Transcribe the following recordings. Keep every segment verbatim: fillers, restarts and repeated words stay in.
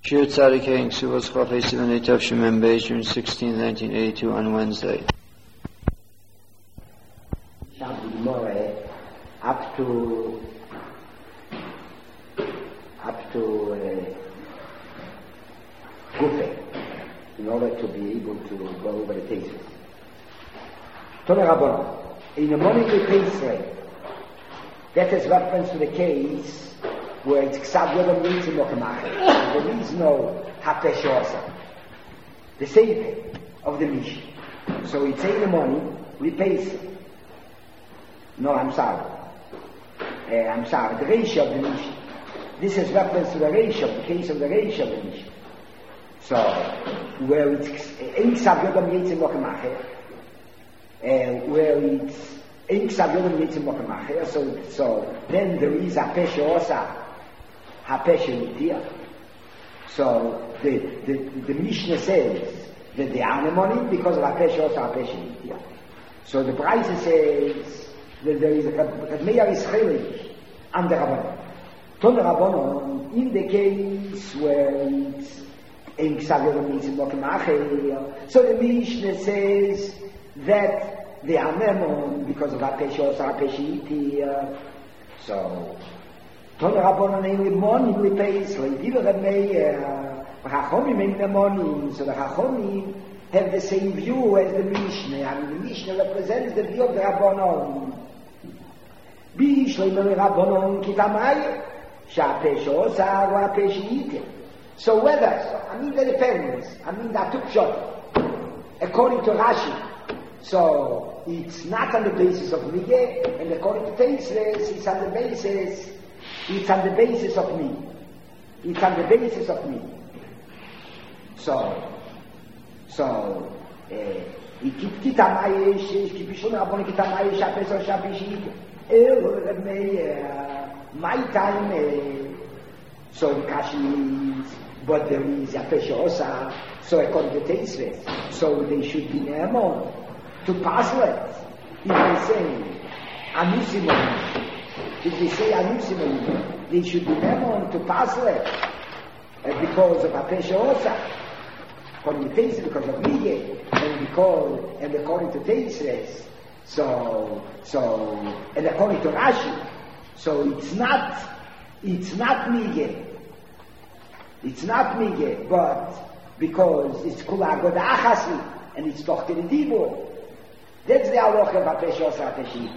Shir Tzadikei and Ksuvos Chafei Sivan Eitav Shemem Beis, June sixteenth, nineteen eighty-two, on Wednesday. Up to up to uh, Gufe, in order to be able to go over the cases. Tone Rabbanon, in the morning we pay that is reference to the case where it's Ksav Yodam Yitzim Mokamach. There is no Hapesh Osa. The same of the Mish. So it's in the morning we pay. No, I'm sorry. Uh, I'm sorry. The ratio of the Mish. This is reference to the ratio, the case of the ratio of the Mish. So, where it's in Ksav Yodam Yitzim Mokamach, where it's in Ksav Yodam Yitzim Mokamach, so, so then there is Hapesh Osa. Hapesh. So the, the, the Mishnah says that they are money because of Hapesh also Hapesh. So the Braise says that there is a Meir Israeli and the Rabbanon. Ton Rabbanon, in the case where it's in Ksav Yodam Yitzim Mokamach, so the Mishnah says that they are memon because of Hapesh also Hapesh. So Ton Rabbanon in the morning we pay like Diva Meir, Chachomim in the morning, so the Chachomim have the same view as the Mishnah, and the Mishnah represents the view of the Rabbanon. Bishlei Mele Rabbanon Kitamai, Shapesh Osa or Hapesh. So whether, so, I mean that depends, I mean that took shot, according to Rashi. So it's not on the basis of Mige, and according to Teisles, it's on the basis It's on the basis of me. It's on the basis of me. So, so, ich gibt kita mai, ich gibt schon aber kita mai, ich habe so shabishi. Er me my time so kashi but there is a peshosa, so according to Teisles, so they should be able to pass it. If they say anusimon, if they say anusimon, they should be able to pass it uh, because of Hapesh Osa, according to Teisles, because of Mige, and because and according to Teisles, so so and according to Rashi, so it's not it's not Mige, it's not Mige, but because it's Kula Agoda Achasi and it's Tochter Dibo. That's the halacha of Hapesh Osa Hapesh.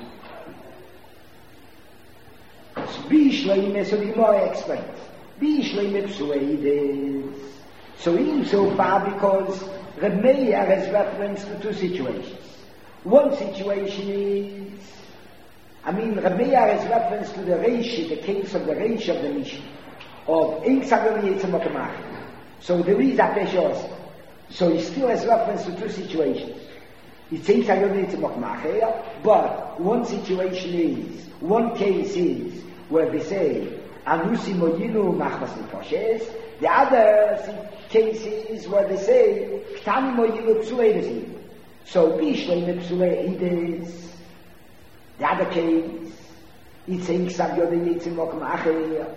Bishleime, so the Gemara explains. Bishleime Psueides. So insofar because Reb Meir has reference to two situations. One situation is, I mean, Reb Meir has reference to the Reish, the case of the Reish of the Mishnah, of Ein Ksav Yodam Yitzim Mokamach. So there is Hapesh Osa. So he still has reference to two situations. It's Ein Ksav Yodam Yitzim Mokamach, but one situation is, one case is, where they say, Anusi Moyinu Machmas Nefoshes. The other case is where they say, Ktani Moyinu Psueides. So, Bishleime Psueides. The other case, it's Ein Ksav Yodam Yitzim Mokamach.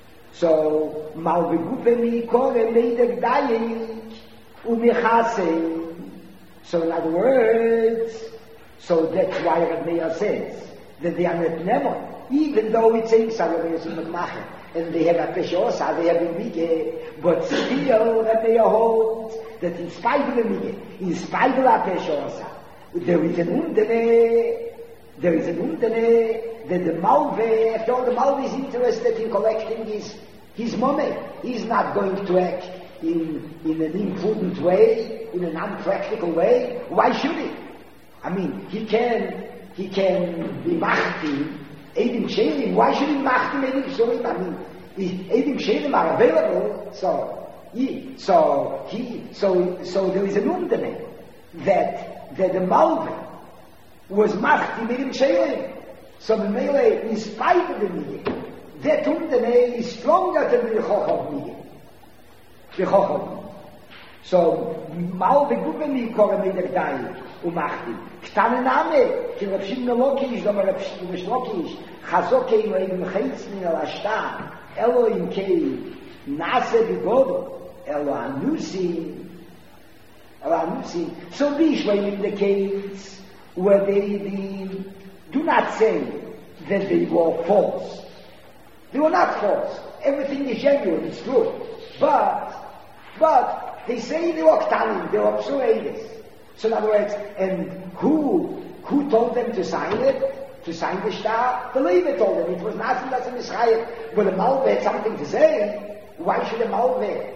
So, Mal Begupe Mi Kore Meidek Dayik Umechase. So, in other words, so that's why Reb Meir says that they are not never. Even though it's saying Salah and they have a Peshosa, they have a Mige, but still that they hold that in spite of the Mige, in spite of a Peshosa, there is an Undene, there is an Undene, that the Malve, after all the Malve is interested in collecting his, his money. He's not going to act in, in an imprudent way, in an unpractical way. Why should he? I mean, he can, he can be machti, Eidim Shelim, why should he machten Eidim Shelim? I mean, Eidim Shelim are available, so he, so he, so so there is an undene that that the Malve was machten Eidim Shelim. So the Mele, in spite of the Mige, that undene is stronger than the Chochov Mige. The Chochov. So Malve Gubeni Kore Meidek Dayik. ומחתי. קטנה נעמה, כי רב שמעון לא קיש, דומה רב שמעון לא קיש, חזוק כאילו עם חייץ מן על השתה, אלו עם קי, Nase Bigodo, Elo Anusim, Elo Anusim. So these were in the case where they, they do not say that they were false. They were not false. Everything is genuine, it's true. But, but, they say they were Ktanim, they were Psureides. So in other words, and who, who told them to sign it? To sign the star? The Levi told them. It was nothing that's in Israel. But the Malve had something to say. Why should the Malve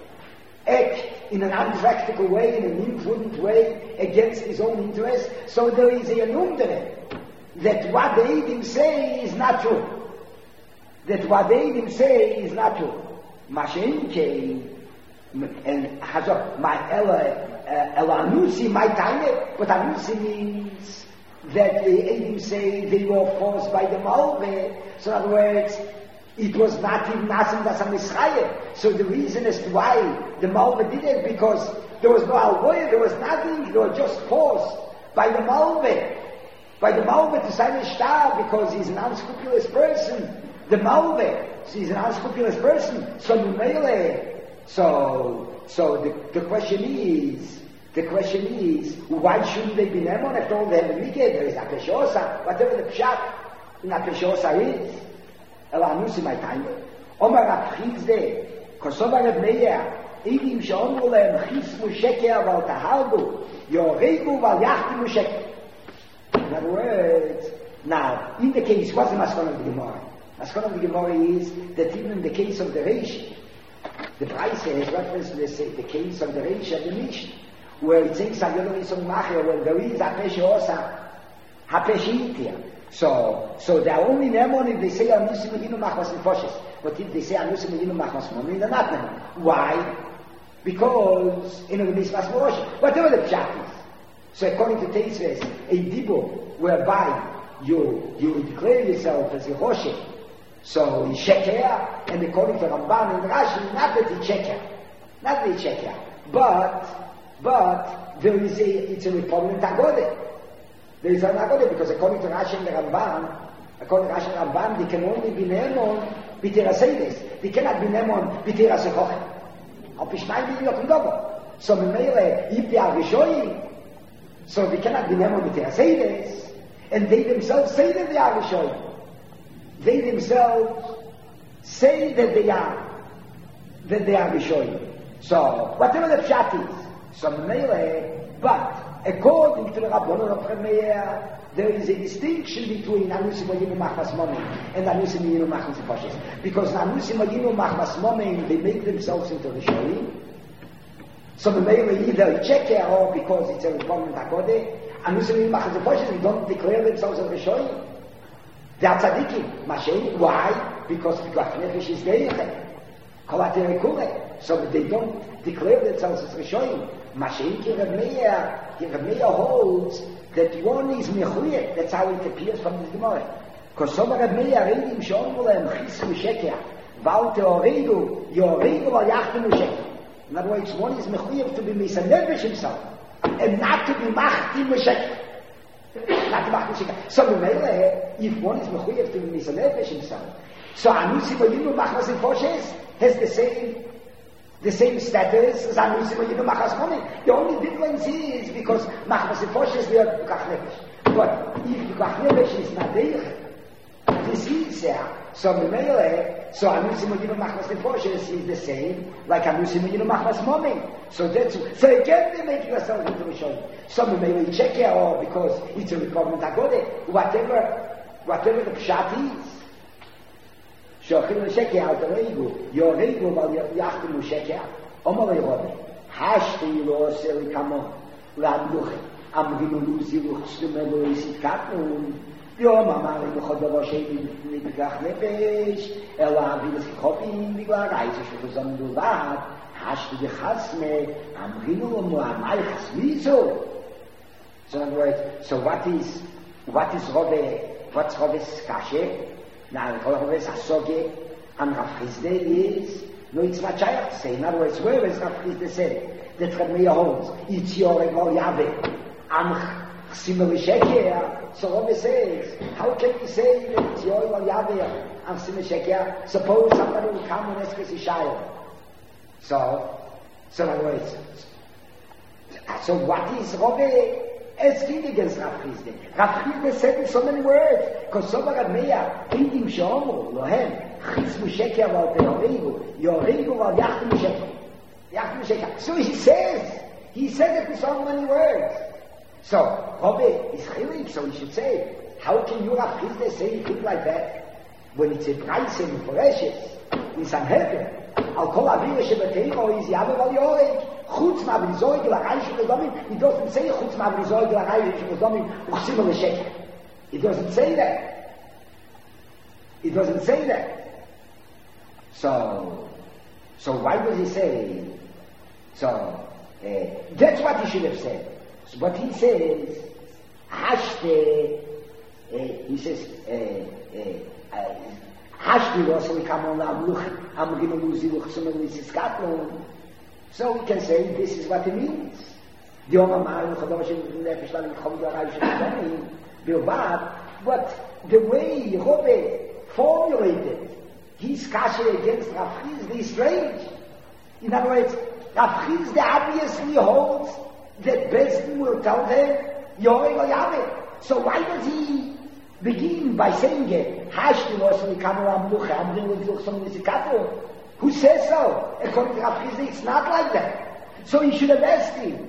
act in an unpractical way, in an imprudent way, against his own interest? So there is a number that what the Eidim say is not true. That what the Eidim say is not true. Mashenke, and Hazor, my Ella, El Anusi, my Tanya, but Anusi means that the Eidim say they were forced by the Malve. So in other words, it was not even Nasim Dasam Israel. So the reason as to why the Malve did it, because there was no Alvoya, there was nothing, they were just forced by the Malve. By the Malve to sign a star because he's an unscrupulous person. The Malve, so he's an unscrupulous person. So Mumele, so, so the, the question is, the question is, why shouldn't they be Nemon after all they have a Mikeh? There is Apeshosa, whatever the Pshat in Apeshosa is. Elanusi my time. Omar Abchizde, Kosova Rebneya, Eidim Sheomru Lehem Chismu Sheker Val Tahardu, Yoregu Val Yachtimu Sheker. In other words, now, in the case, what's the Maskon of the Gemara? Maskon of the Gemara is that even in the case of the Reish, the Price has reference to the, the case of the Reish and the Mishnah, where it says Sayodor Yisong Macher, when there is Hapesh Osa, Hapesh Itia. So, so they are only Nemon if they say Anusim Medinu Machmas Nefoshes. But if they say Anusim Medinu Machmas Momin, they're not Nemon. Why? Because in the Mismas Morosh, whatever the Pshat is. So according to Teisves, a Dibo, whereby you, you declare yourself as a Rosh, so in Sheker, and according to Ramban and Rashi, not that it's Sheker, not that it's Sheker, but, but there is a, it's a repugnant Agode. There is an Agode because according to Rashi and the Ramban, according to Rashi and Ramban, they can only be Nemon b'Tirasedes. They cannot be Nemon b'Tirasechochem. Al Pishnai B'Yot Ndogo. So Memele, if they are Rishoyim, so they cannot be Nemon b'Tirasedes, and they themselves say that they are Rishoyim. They themselves say that they are, that they are Rishoyim. So, whatever the Pshat is, so Memele, but according to the Rabbanon of Remeir, there is a distinction between Anusim Medinu Machmas Momin and Anusim Medinu Machmas Nefoshes. Because Anusim Medinu Machmas Momin, they make themselves into Rishoyim. So the Meir either check it or because it's a requirement Akode, Anusim Medinu Machmas Nefoshes, they don't declare themselves as Rishoyim. They are tzaddikim. Mashen, why? Because Pikuach Nefesh is Geirichem. Kolatere Kure. So they don't declare themselves as Rishoyim. Mashen ki Reb Meir, ki Reb Meir holds that one is Mechuyet. That's how it appears from the Gemara. Kosova Reb Meir, Reidim Sheomru Lehem Chismu Sheker, Val Teoredu, Yoredu Val Yachtimu Sheker. In other words, one is Mechuyet to be Mesanefesh himself, and not to be Machtim Sheker. Not to Machtim Sheker. So if one is Mechuyet to be Mesanefesh himself, so Anusim Medinu Machmas Nefoshes has the same the same status as Anusim Medinu Machmas Momin. The only difference is because Machmas Nefoshes they are Pikuach Nefesh. But if Pikuach Nefesh is not there, this is there. So Memele, so Anusim Medinu Machmas Nefoshes is the same like Anusim Medinu Machmas Momin. So that's so again they make yourself into Rishoyim. So Memele check it out because it's a requirement Agode. Whatever, whatever the Pshat is. שהולכים לשקע על דרגו, יורגו אבל יחתמו שקע, אומר לי רובי, השתי לא עושה לי כמון, להמלוכם, אמרינו לוזי וחסלומנו להסיתקתנו, יום אמר לי בכל דבר שאין מפיקח נפש, אלא אביל סכחופים בגלל רייזה שחוזם דולד, השתי וחסמה, אמרינו לנו, אמר חסמיזו. So in other words, so what is, what is Robe, what's Robe's kashe? Now, the Robe Sasoge and Rav Chizde is, no, it's not Shaykh to say. In other words, where is Rav Chizde said that Reb Meir holds? It's your Egor Yaveh. Am Similar sheker, so Rabbi says, how can you say that it's Yoel al Yaveh and similar sheker? Suppose somebody will come and ask us a shayla. So, so in other words, so what is Rabbi asking against Rav Chisda? Rav Chisda said in so many words, because so Rav Meir, Eidim Shomu, Lohem, Chizmu sheker al Yoregu, Yoregu al Yachtim sheker. Yachtim sheker. So he says, he said it in so many words. So, Rabbi is chilik, so he should say, how can you Rav Chisda say a thing like that? When it's a price in Foreshes, in Sanhedrin, Al Kol Avira Shebeteiro is Yaver Al Yorek, Chutz Ma'avrizoy G'Laray Shebedomim, he doesn't say Chutz Ma'avrizoy G'Laray Shebedomim, Uchsim Al Sheker. He doesn't say that. He doesn't say that. So, so why does he say? So, uh, that's what he should have said. So what he says, Hashte, uh, he says, uh, uh, Hashte also we come on Amluch, Amgim Muziluch, Sumelis so we can say this is what it means. The Omar but the way Rabbi formulated his kasher against Rav Chisda is strange. In other words, Rav Chisda obviously holds that Bezdin will tell them, Yoel al Yaveh. So why does he begin by saying it? Hashti was the camera who says so? According to Rav Chisda, it's not like that. So he should have asked him.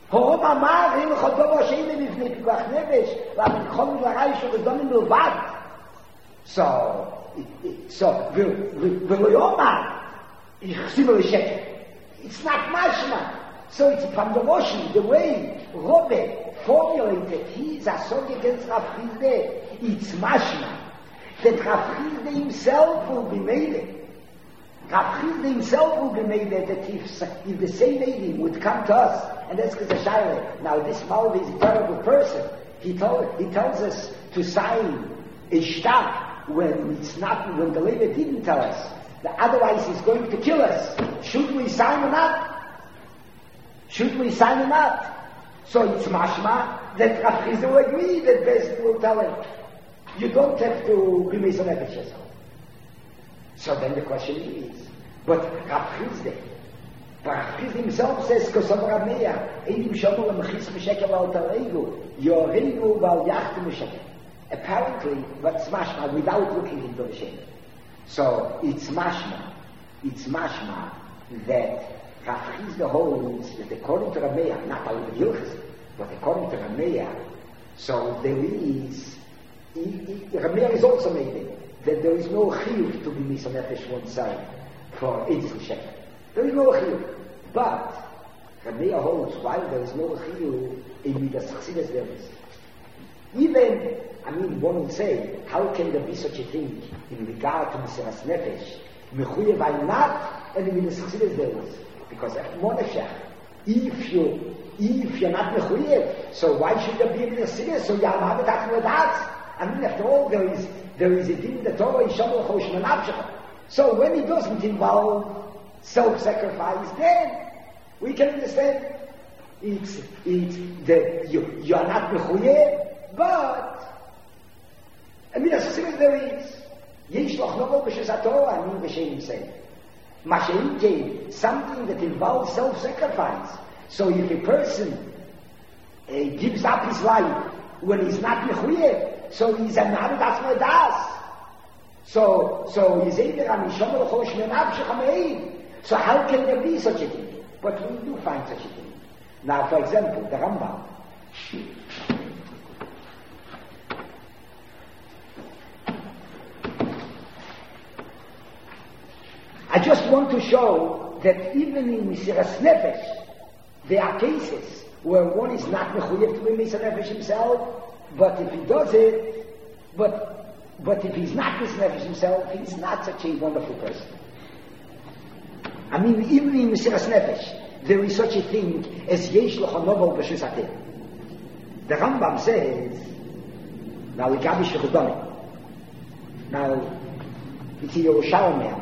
So, so, it's not mashma. So it's from the Roshi, the way Rabbi formulated his assault against Rav Chisda, it's mashma. That Rav Chisda himself will be made it. Rav Chisda himself will be made it that if, if the same lady would come to us and ask us a shayla, now this Malvi is a terrible person. He told, he tells us to sign a shtar when it's not, when the lady didn't tell us. That otherwise he's going to kill us. Should we sign or not? Should we sign or not? So it's mashma that Rav Chisda will agree that Bezdin will tell him, you don't have to be Mizonefesh yourself. So then the question is, but Rav Chisda, but Rav Chisda himself says, Kosov Rav Meir, Eidim Shomu L'Mechis M'Sheker V'Al Taregu, Yoregu V'Al Yachtim M'Sheker. Apparently, what's mashma without looking into the Shem. So it's mashma, it's mashma that Rav Chisda holds that according to Rav Meir, not all the Hilchos, but according to Rav Meir, so there is, Rav Meir is also made it, that there is no chiyuv to be Mizonefesh oneself for Eidim Sheker. There is no chiyuv. But Rav Meir holds while there is no chiyuv in Midas Chassidus there is. Even, I mean, one would say, how can there be such a thing in regard to Mesiras Nefesh? Mechuyev I not, and in Midas Chassidus there is. Because Moneshach, if you, if you're not Mechuyev, so why should there be a Midas Chassidus? So you have it after that. I mean, after all, there is, there is a din that Torah is Shamol Chosh Menavshach. So when it doesn't involve self-sacrifice, then we can understand it's, it's the, you, you are not Mechuyev, but, I mean, as soon as there is, Yesh Loch Novo B'Shes HaTorah, I mean, B'Shem himself. Mashiach gave something that involves self-sacrifice. So if a person uh, gives up his life when he's not Mechuyev, so he's a Navi Das Das. So, so he's either a Mishomel Chosh Menavshach Hameid. So how can there be such a thing? But we do find such a thing. Now, for example, the Rambam. I just want to show that even in Mesiras Nefesh, there are cases where one is not mechuyev to be Mesiras Nefesh himself, but if he does it, but but if he's not Mesiras Nefesh himself, he's not such a wonderful person. I mean, even in Mesiras Nefesh, there is such a thing as Yesh Loch Novo B'Shus HaTorah. The Rambam says, now we got B'Shech Now, it's a Yerushalmi.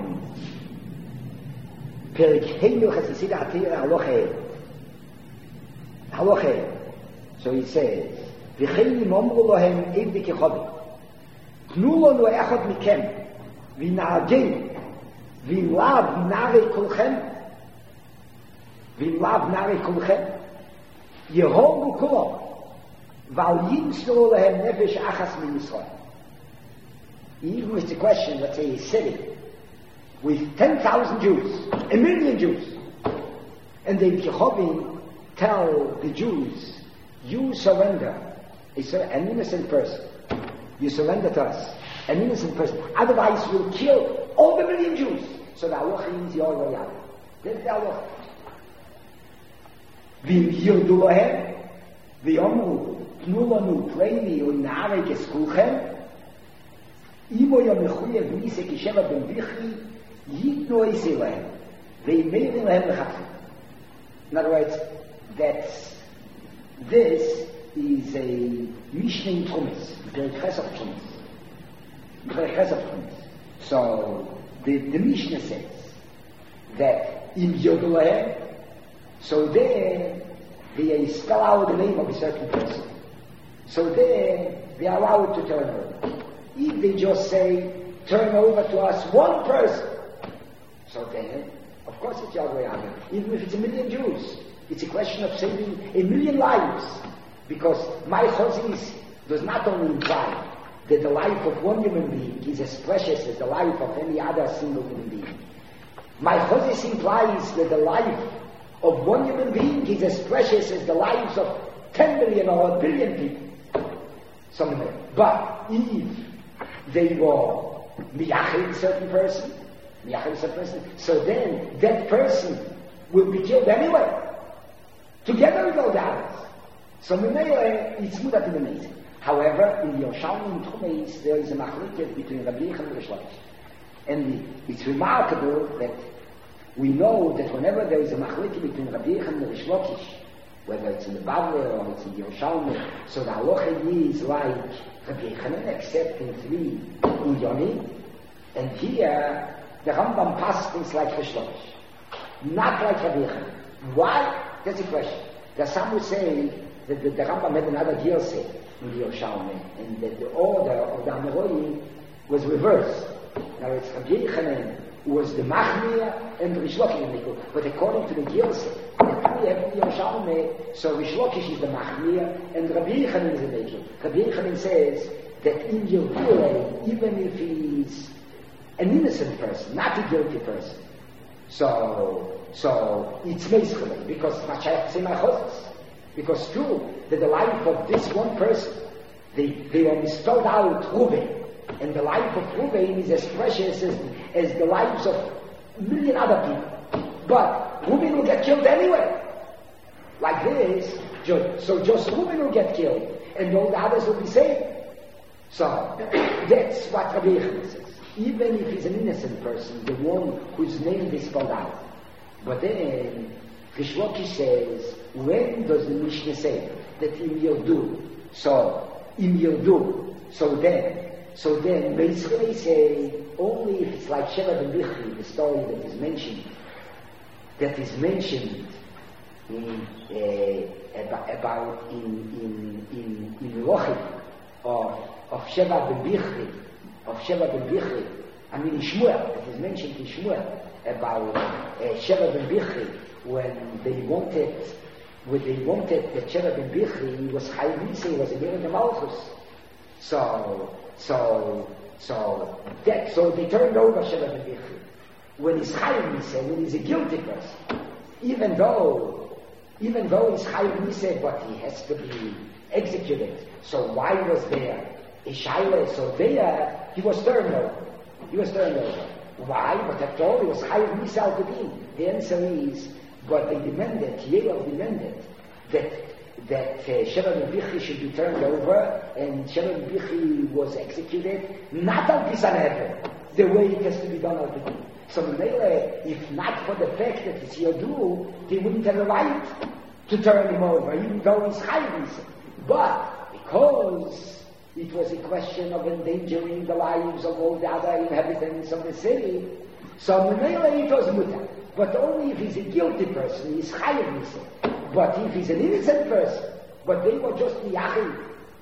Perik Heinu Chassid Atira Haloche. Haloche. So he says, וכן אם אמרו להם עבדי כחובי, תנו לנו אחד מכם, ונהגים, ואם לאו נערי כולכם, ואם לאו נערי כולכם, יהורגו כולם, ועל ימסרו להם נפש אחס מישראל. Even with the question, let's say a city with ten thousand Jews, a million Jews, and the Jehovah tell the Jews, you surrender an innocent person. You surrender to us, an innocent person. Otherwise, you'll kill all the million Jews. So the halacha is your way out. That's the halacha. V'im yirdu lohem, v'yomru, tnu lanu preimi u'na'arei keskulchem, imo yom mechuyev mise kisheva ben bichri, yitnu eisi lohem, v'imeirin lohem l'chafim. In other words, that's, this is a Mishnah in Trumis, the Ches of Trumis. The Ches of Trumis. So, the, the Mishnah says that in Yodulahem, so there they spell out the name of a certain person. So there they are allowed to turn over. If they just say, turn over to us one person, so then, of course it's Yodulahem. Even if it's a million Jews, it's a question of saving a million lives. Because my chozis does not only imply that the life of one human being is as precious as the life of any other single human being. My chozis implies that the life of one human being is as precious as the lives of ten million or a billion people. Somewhere. But if they were miyachid a certain person, miyachid a certain person, so then that person will be killed anyway. Together with all the others. So Memele, it's mudat in the Meis. However, in the Yerushalmi and Trumis, there is a machloket between Rabbi Yechon and Rish Lakish. And it's remarkable that we know that whenever there is a machloket between Rabbi Yechon and Rish Lakish, whether it's in the Bavle or it's in the Yerushalmi, so the halacha is like Rabbi Yechon, except in three Unyoni, and here the Rambam passes like Rish Lakish, not like Rabbi Yechon. Why? That's the question. There's some who say that the, the Rambam had another Gilse in the Yerushalmi, and that the order of the Amoraim was reversed. Now it's Rabbi Yechanan who was the Machmir and Rish Lakish, but according to the Gilse that we have in the Yerushalmi, so Rish Lakish is the Machmir and Rabbi Yechanan is the Mekel. Rabbi Yechanan says that in Yerushalmi, even if he's an innocent person, not a guilty person, so so it's Meischalim, because Machayach say my chozes. Because true that the life of this one person, they, they only stole out Ruben, and the life of Ruben is as precious as, as the lives of a million other people. But Ruben will get killed anyway. Like this, so just Ruben will get killed, and all the others will be saved. So that's what Rabbi Yechon says. Even if he's an innocent person, the one whose name they spelled out. But then Rish Lakish says, when does the Mishnah say that im yirdu? So, im yirdu. So then, so then, basically say, only if it's like Sheva ben Bichri, the story that is mentioned, that is mentioned in, uh, about, about in, in, in, in Rochim, of, of Sheva ben Bichri, of Sheva ben Bichri, I mean in Shmuel, that is mentioned in Shmuel, about uh, Sheva ben Bichri, when they wanted, when they wanted that Sheva ben Bichri was Chayiv Nisa, he was a Yer the Malchus. So, so, so, that, so they turned over Sheva ben Bichri. When he's Chayiv Nisa, when he's a guilty person, even though, even though he's Chayiv Nisa, but he has to be executed. So why was there a Shaila? So there, he was turned over. He was turned over. Why? But after all, he was Chayiv Nisa al Bedin. The answer is, but they demanded, Yelov demanded, that that uh, Sheva ben Bichri should be turned over, and Sheva ben Bichri was executed, not al Pisanhefer, the way it has to be done al Bedin. So Mele, if not for the fact that it's Yodu, they wouldn't have a right to turn him over, even though he's Chayiv Nisa. But because it was a question of endangering the lives of all the other inhabitants of the city, so Mele it was mutar. But only if he's a guilty person, he's Chayiv Nisa. But if he's an innocent person, but they were just miyachid,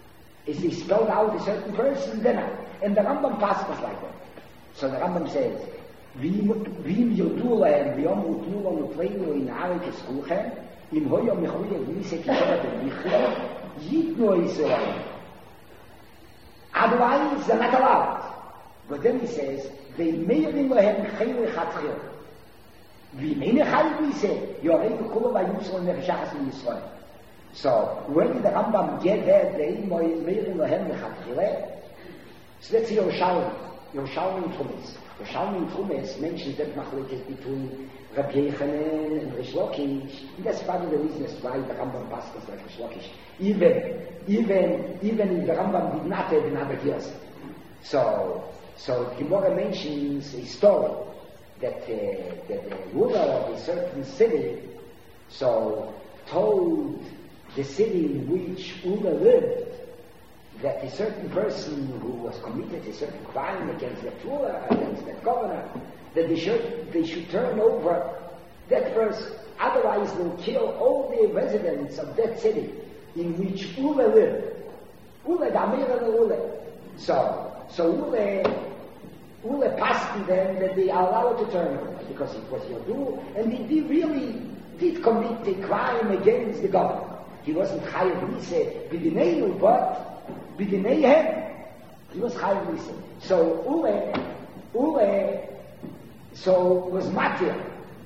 is he spelled out a certain person, then and the Rambam passes like that. So the Rambam says, Vim Yodulem, Vyom Utnulon Utleinu in Arekes Kuchen, Im Hoyom Mechoyev Nise Kisheret Vichre, Yitno Yisrael. Otherwise, they're not allowed. But then he says, Veimerim Lehem Chayre Chatchir. Vimene Chayre Yise, Yorei Kula Vayusra Nefeshachas in Yisrael. So, where did the Rambam get that Veimerim Lehem Chatchir? So that's Yerushalmi. Yerushalmi and Tumis. Yerushalmi and Tumis mentions that Machlekes between Rabbi Yechanan and Rish Lakish. And that's part of the reason why the Rambam passes like Rish Lakish. Even, even, even if the Rambam did not have another years. So, so the Gemara mentions a story that, uh, that the ruler of a certain city, so, told the city in which Ula lived, that a certain person who was committed a certain crime against that ruler, against that governor, that they should, they should turn over that person, otherwise they'll kill all the residents of that city in which Ula lived. Ula, the Amir and Ula. So, so Ula, Ula passed to them that they are allowed to turn over, because it was Yodu, and he, he really did commit a crime against the governor. He wasn't Chayav Nise B'dineinu, but B'dineihem, he was Chayav Nise. So Ule, Ule, so was Matir,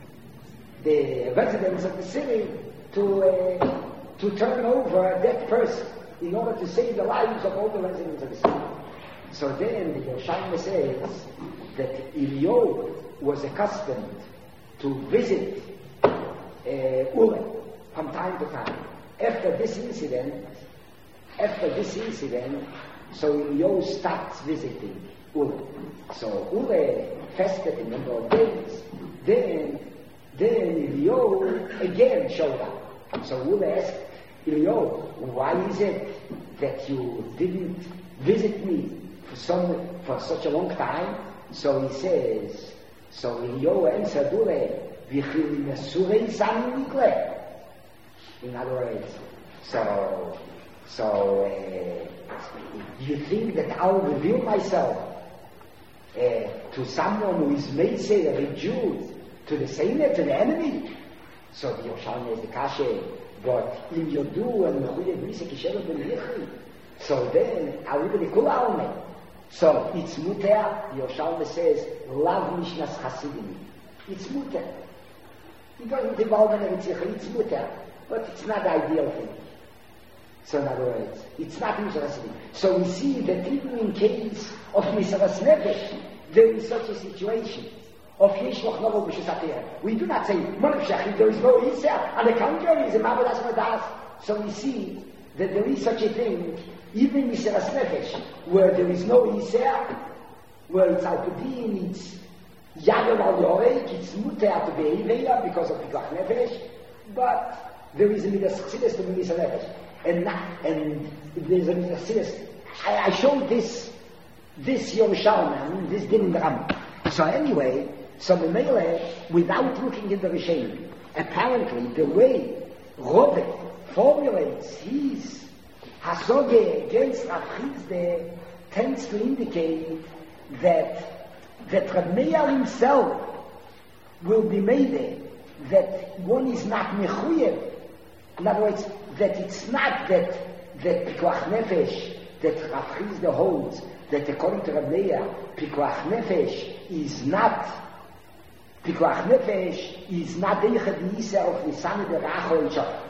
the residents of the city, to uh, to turn over that person in order to save the lives of all the residents of the city. So then the Yerushalmi says that Eliyahu was accustomed to visit uh, Ule from time to time. After this incident, after this incident, so Eliyahu starts visiting Ule. So Ule fasted a number of days. Then, then Eliyahu again showed up. So Ule asked Eliyahu, why is it that you didn't visit me for some for such a long time? So he says, so Eliyahu answered Ule, V'chil mesurei sami nikle. In other words, so, so, uh, you think that I'll reveal myself uh, to someone who is made, say, a Jew, to the Seder, to the enemy? So the Yerushalmi is the Kashe, but in Yodu and Mechuyev Nise Kisheret Vichre. So then, Aruba de Kula Alme. So it's Muter, the Yerushalmi says, Lav Mishnas Chasidim. It's Muter. He doesn't involve in Eretz, it's Muter. But it's not the ideal thing. So in other words, it's not Misaras Nefesh. So we see that even in case of Misaras Nefesh, there is such a situation of Yesh Loch Novo B'Shesater. We do not say, Monefshach, there is no Yisrael. On the contrary, it's a Mavadas Madas. So we see that there is such a thing, even in Misaras Nefesh, where there is no Yisrael, where it's Al-Kudim, it's Yagam Al-Yorek, it's Muter to be Eiveya because of Pikuach Nefesh, but there is a Midas Chassidus to Midas Nefesh. And, and there's a Midas Chassidus. I, I showed this, this Yerushalmi, this din in the Rambam. So anyway, so Memele, without looking in the Rishonim, apparently the way Rove formulates his Hasoge against Rav Chizde tends to indicate that, that Rav Meir himself will be made that one is not mechuyev. In other words, that it's not that that pikuach nefesh that Rav Chizda holds that according to Rav Meir, pikuach nefesh is not pikuach nefesh is not the yisa of Nisan the Racho and Shach.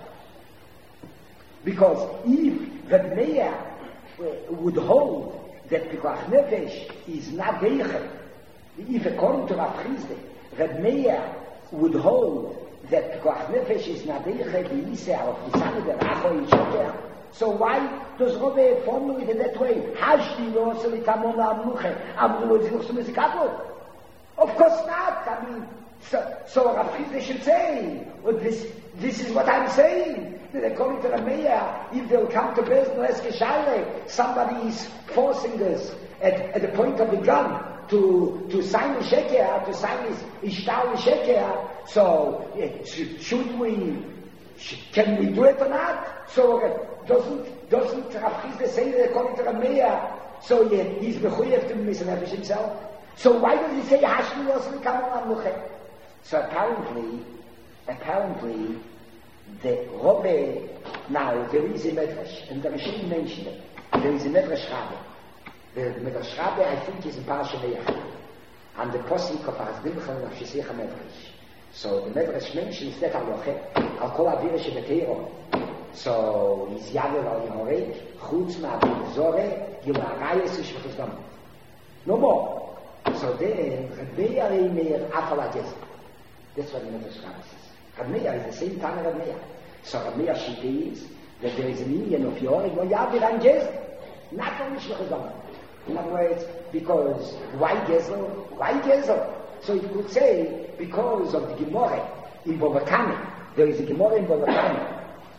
Because if Rav Meir would hold that pikuach nefesh is not the yichet, if according to Rav Chizda, Rav Meir would hold that Pikuach Nefesh is Nadeiche Yisrael of Nisan the Racho Yishoter. So why does Rove formulate it that way? Hashti lo selitamon la'amnuche amru ezinuch sumezikatlo? Of course not. I mean, so, so Rav Chizda should say, well, this, this is what I'm saying. That according to the Meir, if they'll come to Bezdin Eskeshayre, somebody is forcing us at, at the point of the gun to to sign the sheker, to sign his ishtar sheker. So should, should we Can we do it or not? So uh, doesn't doesn't Rav Chisda say that according to Rameya, so yeah, he's mechuyev to Mesa Nefesh himself? So why does he say Hashmi Yosef Kamal Amuche? So apparently, apparently, the Robbe, now there is a Medrash, and the Rishon mentioned it. There is a Medrash Rabbe. The Medrash Rabbe, I think, is in Parashat Vayachid, and the Posik of Hasdilchan of Shesech HaMedrash. So the Medrash mentions that Aloche, Al Kol Avira Shebetero. So he's Yadel Al Yehorek, Chutz Ma'avir Zoreh, Gil Arayes Yishvachus Dam. No more. So then, Rabbi Meir Afal HaGezer. That's what the Medrash Rabbe says. Rabbi Meir is the same time as Rabbi Meir. So Rabbi Meir Shita is that there is an Indian of Yorek, no Yadel Al Gezer. Not only Yishvachus Dam. In other words, because why Gezer? Why Gezer? So you could say, because of the Gemara in Bava Kama, there is a Gemara in Bava Kama.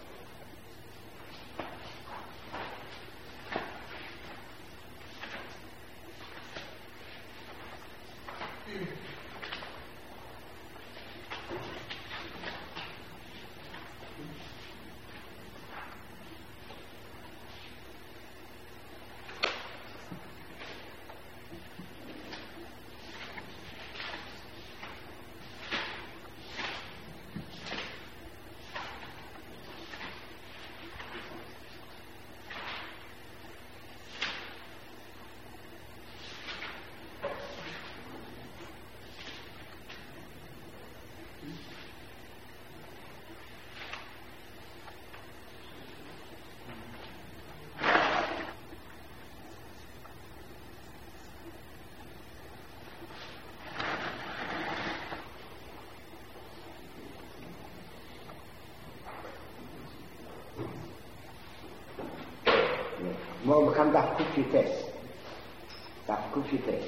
More become that cookie test. That cookie test.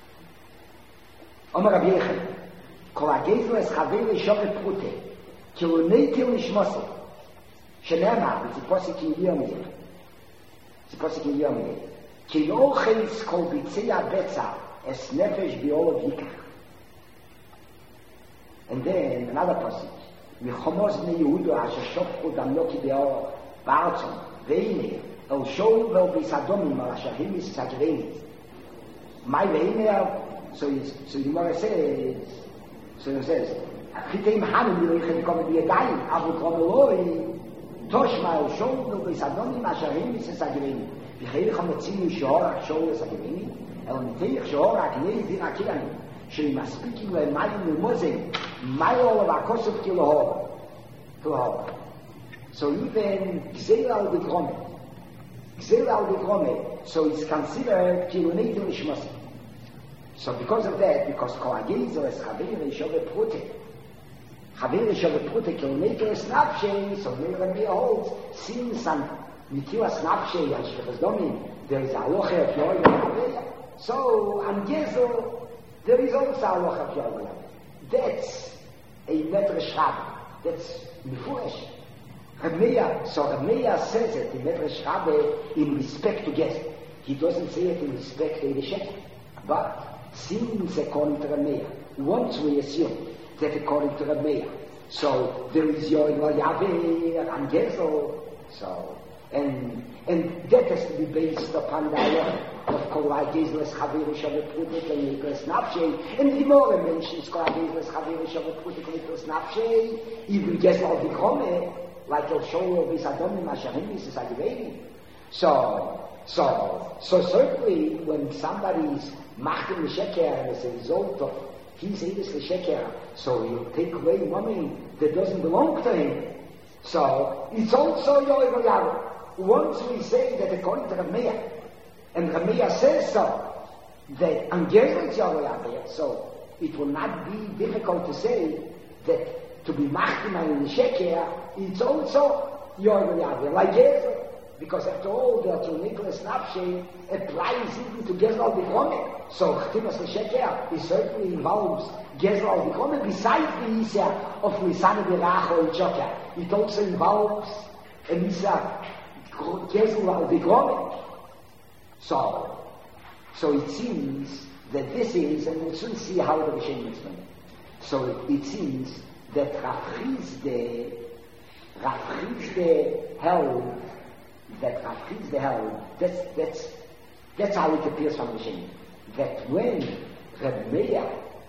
Omer Rabbi Yechon, Kol HaGezer es Chaver Yishovet Prute, Ki Lo Neiker Nishmose, Shene'emar, it's a posik in Yirmiyah. It's a posik in Yirmiyah. Ki Lo Cheis Kol Bitzei HaBetza, Es Nefesh Bi'olov Yikach. And then another posik, Michomos Bnei Yehuda Asher Shofchu Dam Lo Ki Be'or, Ba'artzon, Ve'ineh, El Shol Vel Bisadomim Al Ashahim Is Sagrein. My Ve'ineh, so so the Gemara says, so it says, Chiteim Hanim Yilechem Kom B'Yadayim, Avu Kom Eloi, Toshma El Shol Vel Bisadomim Ashahim Is Sagrein. V'cheirich HaMotzim Yishorach Shol Is Sagrein, El Niteich Shorach Yei Din Akiran, Sheim Aspikim Le'mayim Le'mozem, Mayol V'Akosov Kilohor. Kilohor. So even Gzeir Al B'Gromeh, Gzeir Al B'Gromeh, so it's considered Kilonei Nishmose. So because of that, because Kol HaGezer es Chaver Yishovet Prute, Chaver Yishovet Prute Kilonei Nafshei, so Meir Meir holds, since on Nitilas Nafshei, on Shvechas Domim, there is a halacha of Yoreh Chaver. So on Gezer, there is also a halacha of Yoreh. That's a Medrash Rabbe. That's Mefurash. Rameya, so Rameya says it in Medrash Rabbe in respect to Gezer. He doesn't say it in respect to the Sheker. But since according to Rameya, once we assume that according to Rameya, so there is your Yaveh and Gezer, so and and that has to be based upon the ayah of Kol HaGezer es Chaver Yishovet Prute and Nitras Nafshei, and the Gemara mentions Kol HaGezer es Chaver Yishovet Prute and Nitras Nafshei, even Gezer Al B'Gromeh, like El Shol Bisadomim Ashahim Is Sagrein. So, so, so certainly when somebody's machting the sheker as a result of his Eidos the sheker, so he'll take away money that doesn't belong to him. So it's also Yoreh Yaveh. Once we say that according to Rameya, and Rameya says so, that on Gezer it's Yoreh Yaveh, so it will not be difficult to say that to be machtim in the sheker, it's also Yoreh Yaveh, like Gezer. Because after all, the Nitras Nafshei applies even to Gezer Al B'Gromeh. So Chtimas L'Sheker, it certainly involves Gezer Al B'Gromeh besides the Isya of Lisane B'Rach or Ichoker. It also involves a Isya Gezer Al B'Gromeh. So, so it seems that this is, and we'll soon see how the Rishonim explain it. So it, it seems that Rav Chisda Rav Chizde held that Rav Chizde held, that's, that's, that's how it appears from the Shem, that when Reb Meir,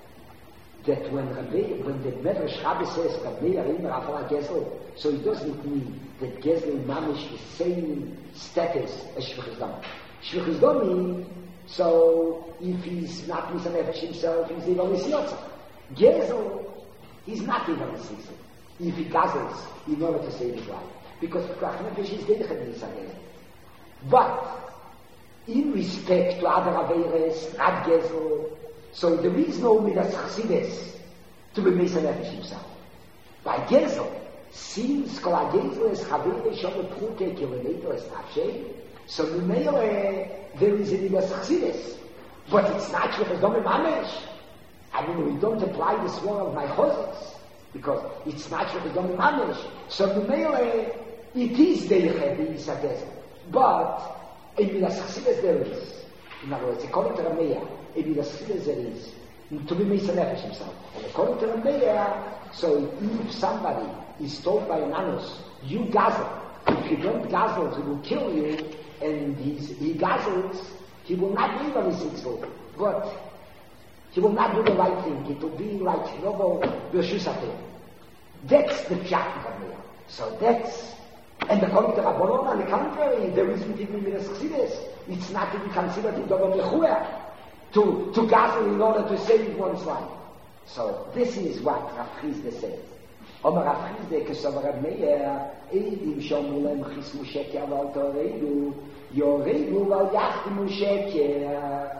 that when Reb Meir, when the Medrash Rabbi says Reb Meir Immer Afar Gezel, so it doesn't mean that Gezel mamish the same status as Shvichus Dam. Shvichus Dam means, so if he's not misanefesh himself, he's even Mesiotza. Gezel is not even Mesiotza. If he gazels in order to save his life. Because Pekach Nefesh is Deichet Misanefesh. But, in respect to other Aveires, not Gezel, so there is no Midas Chassidus to be Misanefesh himself. By Gezel, since Kol HaGezel is Chaveire Shom Pruke Kilometer is Nafshei, so Mimele, there is a Midas Chassidus. But it's not Shvichus Dam Mamesh. I mean, we don't apply the sworn of my Chosets. Because it's not Shvichus Dam Mamesh. So Mimele, it is Deichet Misanefesh. But, in Midas Chassidus there is. In other words, according to Reb Meir, in Midas Chassidus there is. To be Misanefesh himself. And according to Reb Meir, so if somebody is told by an Anus, you gazel. If you don't gazel, he will kill you. And he's, he gazels, he will not be very successful. But he will not do the right thing. It will be like Novo Bershusate. That's the pshat of Reb Meir. So that's, and according to Rabbanon, on the contrary, there isn't even Midas Chassidus. It's not to be considered a Dover Mechuah to to gazel in order to save one's life. So this is what Rav Chizde says. Omer Rav Chizde, Kesover Reb Meir, Eidim Shomulem Chismu Sheker Val Toreidu, Yoreidu Val Yachtimu Sheker.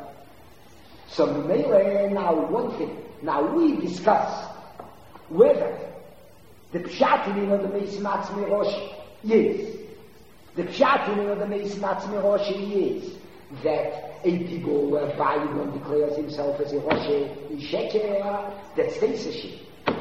So Meir, now one thing. Now we discuss whether the Pshat in the Meis Matzmi Rosh is, the Pshat in the Meis Matzmi Rosh is that a people whereby one declares himself as a Rosh in Sheker, that stays a sheep.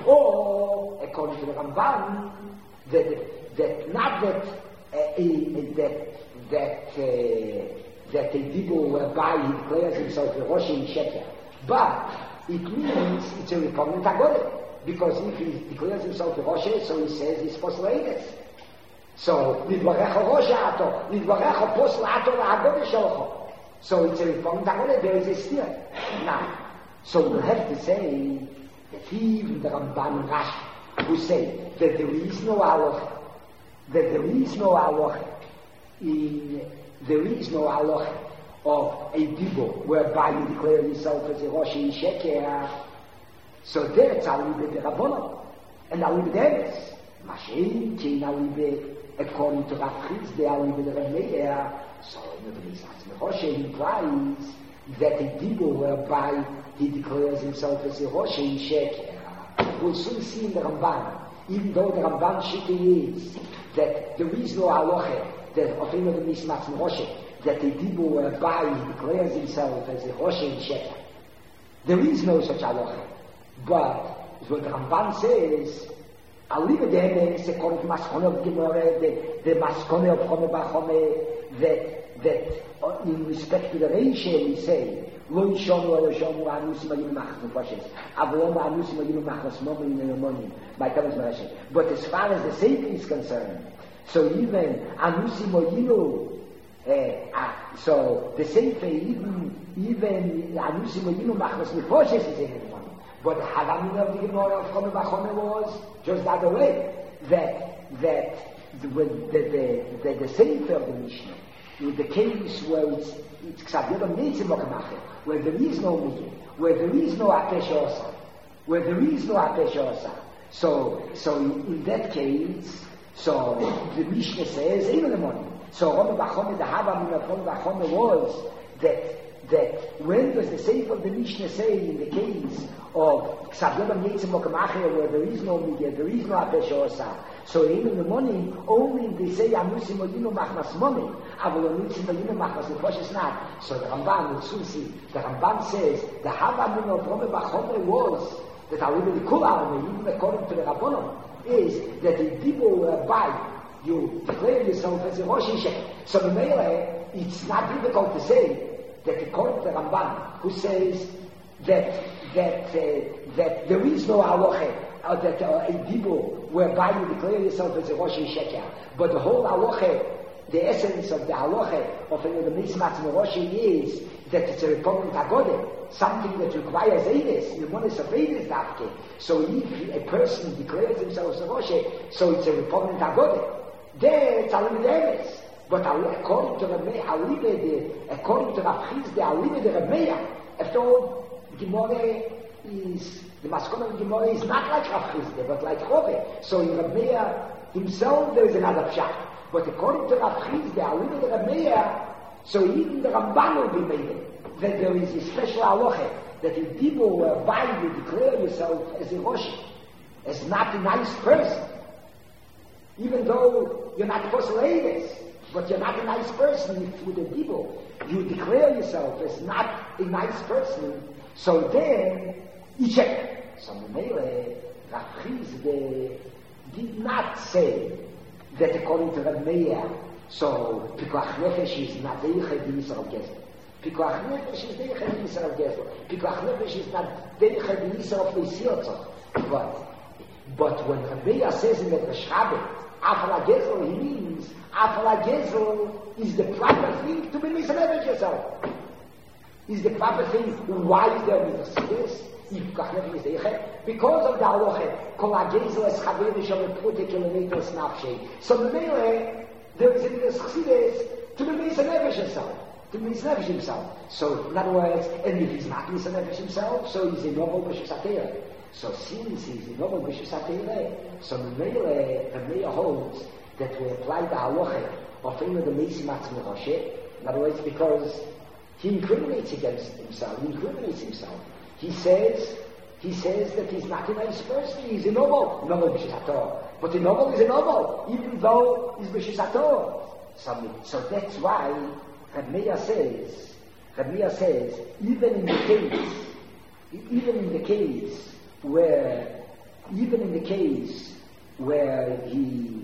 Or, according to the Ramban, that, that not that uh, a, that that uh, that a people whereby he declares himself a Rosh in Sheker, but it means it's a repugnant Agodah. Because if he declares himself a Rosh, so he says he's Posleides. So, Nidvarecha Rosh Ato, Nidvarecha Posle Ato La'agodah Shalcho. So it's a repugnant Agodah, there is a steer. Now, so we'll have to say that even the Ramban and Rashi, who say that there is no halacha, that there is no halacha in, there is no halacha of a dibur whereby you declare yourself as a Rosh in Sheker. So that's how we be the Rabbanon, and how we be the Emes. Mashiach, King, how we be, according to Rav Chizde, how we be the Reb Meir. So, the Rosh implies that a dibur whereby he declares himself as a Rosh in Sheker. We'll soon see in the Ramban, even though the Ramban Shitty is that there is no halacha that of him of the Mismatz Rosh, that a dibur whereby he declares himself as a Rosh in Sheker. There is no such halacha. But, as what the Ramban says, I'll leave it there, it's according to Maskone of Gemara, the, the Maskone of Chome Bachome, that, that in respect to the Reisha, we say, Lo Yishomu, Lo Yishomu, Anusim Ayim Machas, Mefoshes, Avolomu, Anusim Ayim Machas, Momin, and Amonim, by Thomas Marashe. But as far as the safety is concerned, so even Anusim Ayinu, uh, uh, so the safety, even, even Anusim Ayim Machas, Mefoshes is in the morning. But the Havamin of the Gemara of Chome Bachome was just the other way, that, that, the, the, the, the, the Sefer of the Mishnah, with the case where it's, it's Ksaviyodam Neitzim Okamache, where there is no Mikeh, where there is no Apesh Osa, where there is no Apesh Osa. So, so in, in that case, so the Mishnah says, even the morning. So Chome Bachome, the Havamin of Chome Bachome was that, that when does the Sefer of the Mishnah say in the case of Ksaviyodam Neitzim Okamache, where there is no Mikeh, there is no Apesh Osa. So even in the morning, only they say Anusim Oyinu Machmas Momi, Avol Anusim Oyinu Machmas Mefoshes is not. So the Ramban will soon see. The Ramban says the Havamin of Chome Bachome was that Awidu Kula, even according to the Rabbanon, is that the people whereby you declare yourself as a Rosh Hashanah. So the Meire, it's not difficult to say that according to the Ramban, who says that that uh, that there is no halacha, uh, that uh, a dibur whereby you declare yourself as a Rosh Sheker, but the whole halacha, the essence of the halacha of the Mismatz Rosh is that it's a repugnant agodah, something that requires Eides, the monis of Eides dafke. So if a person declares himself as a Rosh, so it's a repugnant agodah. There it's a limit. But according to the Alibe, according to the Chiz, the Alibe, the Remeya, after all, Gemara is, the Maskon of Gemara is not like Rav Chizde, but like Chove. So in Remeya himself, there is another pshat. But according to Rav Chizde, the Alibe, the Remeya, so even the Ramban will be made that there is a special halacha, that if people whereby you declare yourself as a Rosh, as not a nice person, even though you're not supposed to say this, but you're not a nice person if with the people you declare yourself as not a nice person, so then you check. So Mele, Rav Chizde did not say that according to Rav Meir, so Pikuach Nefesh is not Deiche B'Yisrael of Gezel. Pikuach Nefesh is Deiche B'Yisrael of Gezel. Pikuach Nefesh is not Deiche B'Yisrael of Leisiotzo. But, but when Rav Meir says in the Reshabet, Afal HaGezel, he means Afal HaGezel is the proper thing to be misleaded yourself. Is the proper thing. Why is there this? Because of the halacha, Kol HaGezel es Chaveri shel Pute kilometers nafshei. So the Meile, there is in this Chassidus to be misleaded yourself. To be misleaded himself. So, in other words, and if he's not misleaded himself, so he's a novel B'Shus HaTeirah. So since he's a novel B'Shus HaTeirah, so the Meile, the Meile holds that we apply the halacha of any of the Meisimatz Meroshe. In other words, because he incriminates against himself, he incriminates himself. He says, he says that he's not a nice person, he's a novel, novel B'Shus HaTorah. But the novel is a novel, even though he's B'Shus HaTorah. So, so that's why Reb Meir says, Reb Meir says, even in the case, even in the case where, even in the case where he,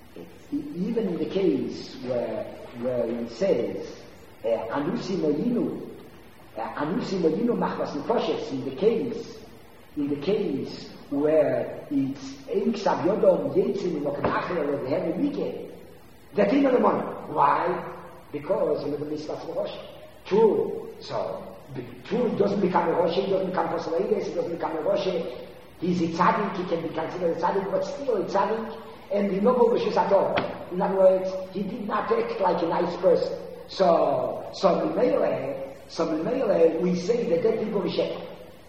even in the case where, where he says, Anusi Moyinu, Anusi Moyinu Machvas Nefoshes, in the case, in the case where it's Ein Ksav Yodom Yetzim in Oknacher or the Heaven Mike, that in the money. Why? Because of the Misvas Rosh. True. So, true doesn't become a Rosh, he doesn't become Kosolaides, he doesn't become a Rosh. He's a tzaddik, he can be considered a tzaddik, but still a tzaddik, and the noble B'Shus HaTorah. In other words, he did not act like a nice person. So, so Mimele, so Mimele, we say that that people is sheker.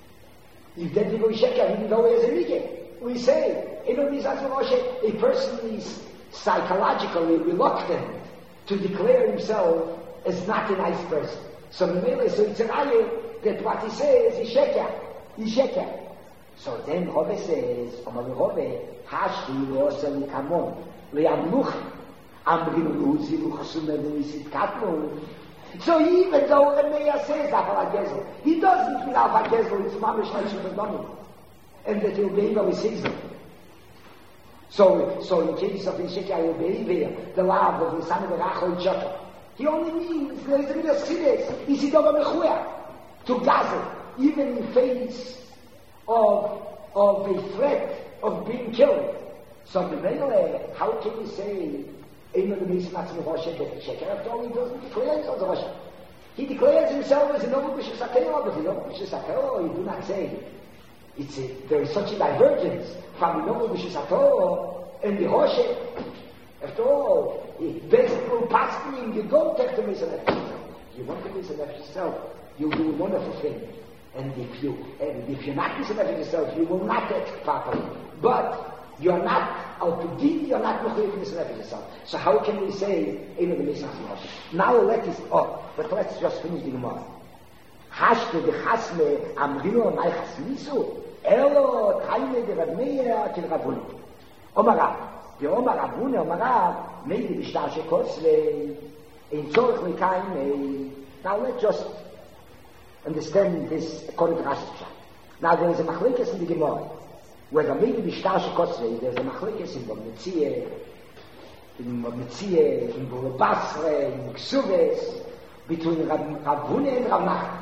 If that people is sheker, even though he is a Mike, we say, a person is psychologically reluctant to declare himself as not a nice person. So Mimele, so it's an ayah that what he says is sheker, is sheker. So then Rove says, Omar Rove, Hashti Rosa Likamon, Leamluch, Amrim Luzi, Luchasume Luisit Katmon. So even though the Meir says Afal HaGezel, he doesn't feel Afal HaGezel, it's Mamish Hashem Adoni. And that he'll be able to see them. So, so in case of the Shekha, he'll be able the love of the son of the Rachel Chota. He only means, there is a bit of Chiddes, is he Dova Mechuya, to Gaza, even in face of, of a threat of being killed. So the Meile, how can you say, Ein of the Mismatz Meroshe, that the Sheker, after all, he doesn't declare himself as a Rosh. He declares himself as a noble B'Shus HaTorah, but the noble B'Shus HaTorah, you do not say. It's a, there is such a divergence from the noble B'Shus HaTorah and the Rosh. After all, if best will pass me, you don't have to miss an episode. You want to miss an episode yourself, you'll do a wonderful thing. And if you, and if you're not missing an yourself, you will not act properly. But you're not, al-Pudin, you're not mechuyev missing an yourself. So how can we say, Ein of the Mishnah Rosh? Now let us, oh, but let's just finish the Gemara. Hashte de chasme amrino mai chasmisu, elo tchaime de Reb Meir til Rabuni. Omar Rab, the Omar Rabuni, Omar Rab, maybe the shtar shekotzvei, in tzorich lekaimei. Now let's just understand this according to Rashi. Now there is a machlekes in the Gemara, where the maybe the shtar shekotzvei, there's a machlekes in the Metzia, in the Metzia, in the Basra, in the Ksuves, between Rabuni and Rav Nachman.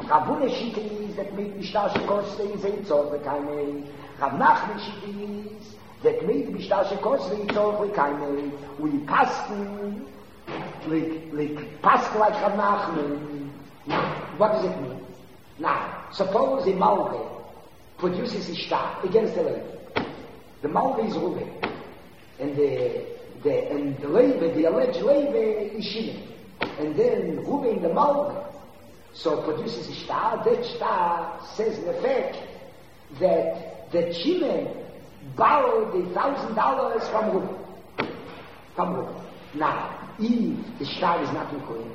Ravune Shite is that made Mishtashe Kosle is a Tzorbe Kaimei. Rav Nachman Shite is that made Mishtashe Kosle is Tzorbe Kaimei. We Paskin, like, like, Paskin like Rav Nachman. What does it mean? Now, suppose a Malve produces a star against the Levy. The Malve is Ruve. And the, the, and the Levy, the alleged Levy is Shimon. And then Ruve in the Malve so produces a star. That star says in effect that the Shimon borrowed a thousand dollars from Ruve. From Ruve. Now, if the star is not recorded,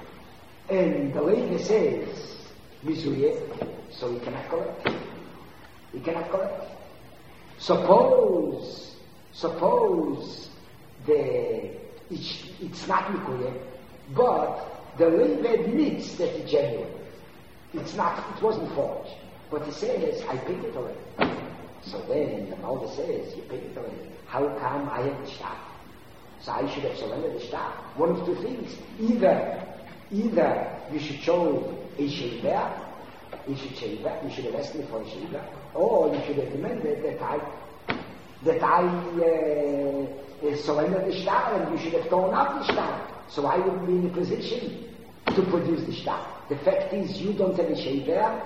and the Levy says, Mizuye, so he cannot collect. He cannot collect. Suppose, suppose the it's, it's not Mikuye, but the Levy admits that it's genuine. It's not, it wasn't forged. But he says, I paid it already. So then the Malva says, you paid it already. How come I have the star? So I should have surrendered the star. One of two things. Either Either you should show a Shiva, you should Shiva, you should have asked me for a Shiva, or you should have demanded that I, that I uh, surrender the star, and you should have torn up the star, so I would be in a position to produce the star. The fact is, you don't have a Shiva,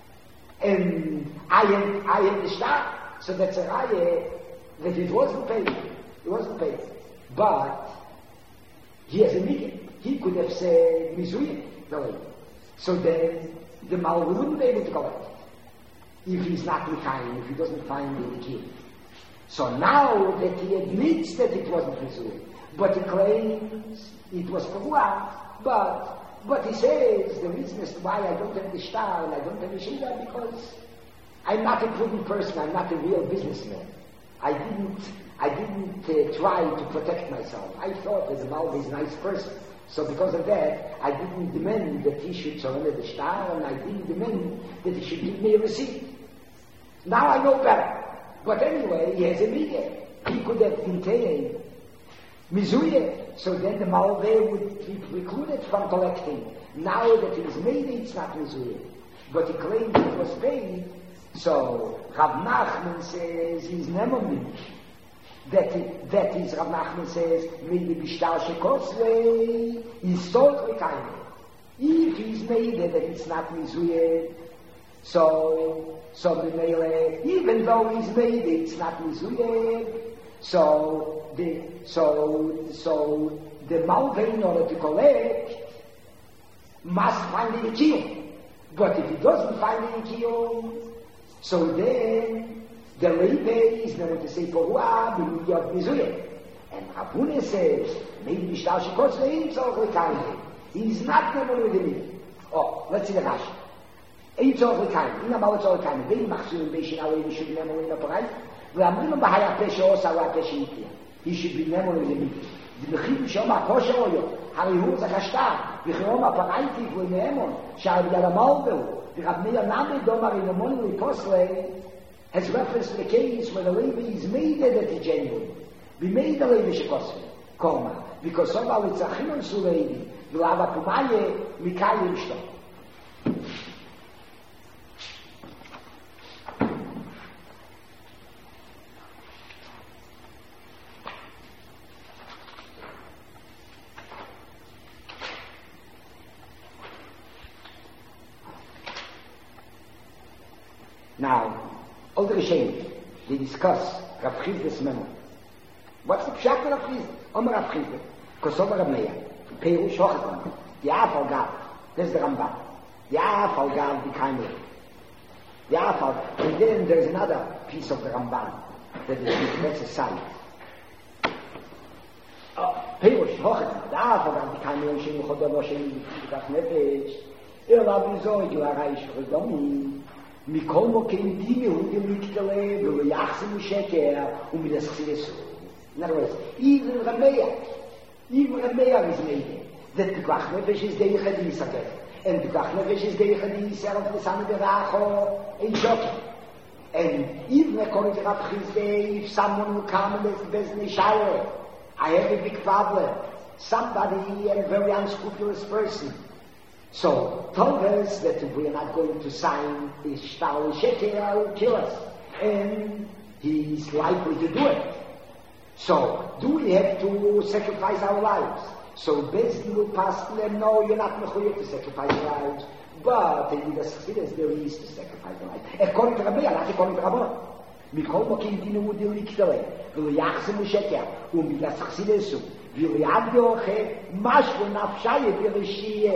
and I have, I have the star, so that's a raya that it wasn't paid. It wasn't paid. But he has a medium. He could have said Mizuye, no. So then the Malva wouldn't be able to collect if he's not Mikhaim, if he doesn't find the key. So now that he admits that it wasn't Mizuye, but he claims it was Pavua, but but he says the reason as to why I don't have the star and I don't have the Shiva because I'm not a prudent person, I'm not a real businessman. I didn't I didn't uh, try to protect myself. I thought that the Malva is a nice person. So because of that, I didn't demand that he should surrender the star, and I didn't demand that he should give me a receipt. Now I know better. But anyway, he has a media. He could have entailed Mizuye, so then the Malve would be precluded from collecting. Now that it is made, it's not Mizuye. But he claimed it was paid, so Rav Nachman says he's never made. That, it, that is, Rav Nachman says, maybe Bishtarshe Kosle is totally kind. If he's made it, that it's not Mizuye, so, so the Mele, even though he's made it, it's not Mizuye, so the, so, so the Malve, in order to collect, must find the Ikiyum. But if he doesn't find the Ikiyum, so then, the Levy is never to say Porua, the Yod Mizuye. And Rabune says, maybe Mishtarshe Kosle ain't so kind. He's not never with him. Oh, let's see the Rashi. Ain't so kind. In about so kind. They machzul beishin away, he should be never in the Parai. We are not bahaya peshe osa wa peshe itia. He should be never with him. The Mechim Shoma Koshe Oyo, Harihu Zakashtar, Vichiroma Paraiti, Vuineemon, Shal Yalamaldo, the Rabneya Name Domar in the Monu Kosle, has reference to the case where the Levy is made that it's genuine. We made the Levy Shekosve, Koma, because somehow it's a Chinon Sulevi, Vilava Pumaye, Mikayim Shto. Now, all the Rishonim, they discuss Rav Chizde's memo. What's the pshat of Rav Chizde? Omer Rav Chizde, Kosover Rav Meir, Perush Hochetam, Ya'af al-Gav, there's the Rambam, Ya'af al-Gav B'Kaimel, Ya'af al, and then there's another piece of the Rambam, that is, that's a side. Perush Hochetam, Ya'af al-Gav B'Kaimel, Shem Chodom, Shem Yikach Nefesh, Elav Yizor, Yuaraish Chodomi, מכל מוקרים די יהודים מתגלה ולא יחסם שקר ומלסחי לסור. In other words, even Rameya, even Rameya is made that the Pekach Nefesh is Dei Chadis again. And the Pekach Nefesh is Dei Chadis Erev L'Sam Beracho in Shoki. And even according to Rav Chizde, if someone will come and there's Bezdei Shire, I have a big problem. Somebody, a very unscrupulous person, So, told us that we're not going to sign the Shtar Sheker will kill us. And he's likely to do it. So, do we have to sacrifice our lives? So, Bezdin will pass to them, no, you're not mechuyev to sacrifice your lives. But in the Chassidus, there is to sacrifice your life. According to Rabbi, not according to Rabbi. מכל מוקים דינו מודיל לקטלה, ולא יחסמו שקר, ומבגלל סכסידסו, ולא יעד יוכה, משהו נפשי ברשייה.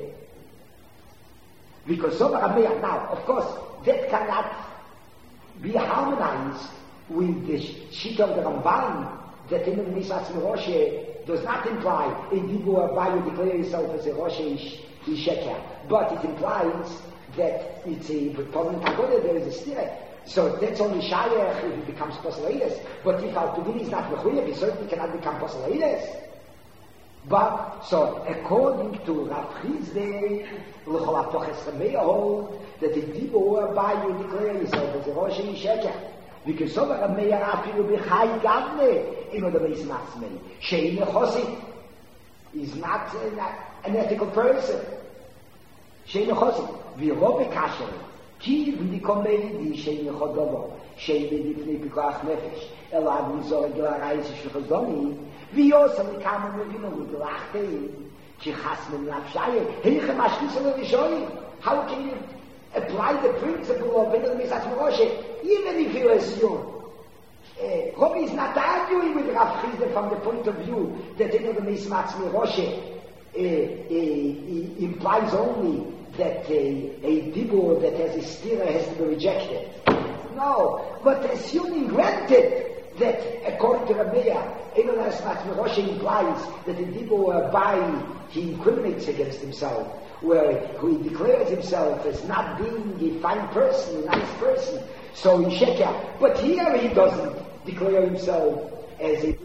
Because so Rabbi, now, of course, that cannot be harmonized with the sheet of the Ramban, that in the Misas Meroshe does not imply in Dibur Abayu declare yourself as a Rosh is sheker, but it implies that it's a proponent Agoda, there is a stira. So that's only Shayach if he becomes Posleides. But if Al-Tubin is not Mechuyev, he certainly cannot become Posleides. But, so, according to Rav Chizde, L'chol HaToches Chameya hold that the Dibur Abayu declare yourself as a Rosh Sheker. Because so Rav Meir Afilu B'chai Gavne in order to be Matzmei. Shein Nechosi is not an, an ethical person. Shein Nechosi. V'ro B'kasher. Ki v'dikomei di shein Nechodovo. Shein B'difnei Pikoach Nefesh. Elad Mizor Gila Reis Shechazoni. V'yosam L'kama Mevino L'Glachtei. Ki Chasmen L'Apshayim. Heichem Ashkisel L'Rishoyim. How can you apply the principle of B'nai Misas Meroshe even if you assume? Uh, Rabbi is not arguing with Rav Chizde from the point of view that the Misas Meroshe uh, uh, implies only that uh, a dibur that has a stira has to be rejected. No, but assuming granted that according to Rabbeya, even as Misas implies that the dibur by he incriminates against himself, where he declares himself as not being a fine person, a nice person, so in sheker. But here he doesn't declare himself as a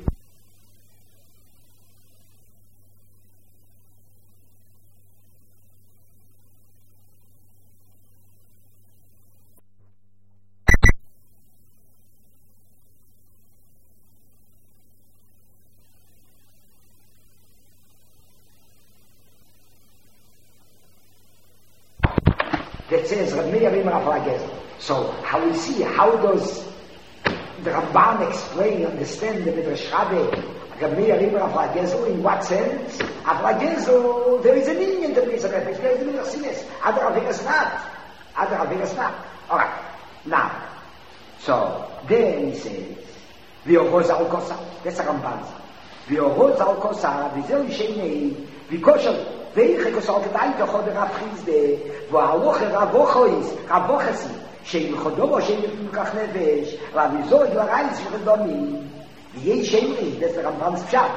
that says Rav Meir Imer Avragezel. So how we see, how does the Ramban explain, understand the Midrash Rabbe, Rav Meir Imer Avragezel, in what sense? Avragezel, there is a meaning in the Midrash Rabbe, there is a Midrash Sines, other Averas not, other Averas not. Alright, now, so then he says, V'yohoz al kosa, that's a Ramban. V'yohoz al kosa, v'zel yishenei, v'koshal, ואיך כסול כדאי תחוד רב חיזדה והלוך רב אוכויס רב אוכסי שאין חודו שאין כך נפש רב יזוד לרייס וחדומי ויהי שאירי זה רמב"ם פשט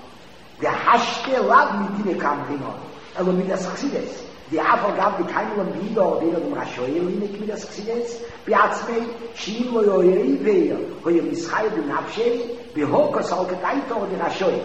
והשתה לב מדיני קמרינות אלו מידס חסידס ואף אגב דקיינו למבידו דילו דמרשוי אלויניק מידס חסידס בעצמי שאין לו יוירי ואיר הוא ימשחי בנפשי והוא כסול כדאי תחוד רשוי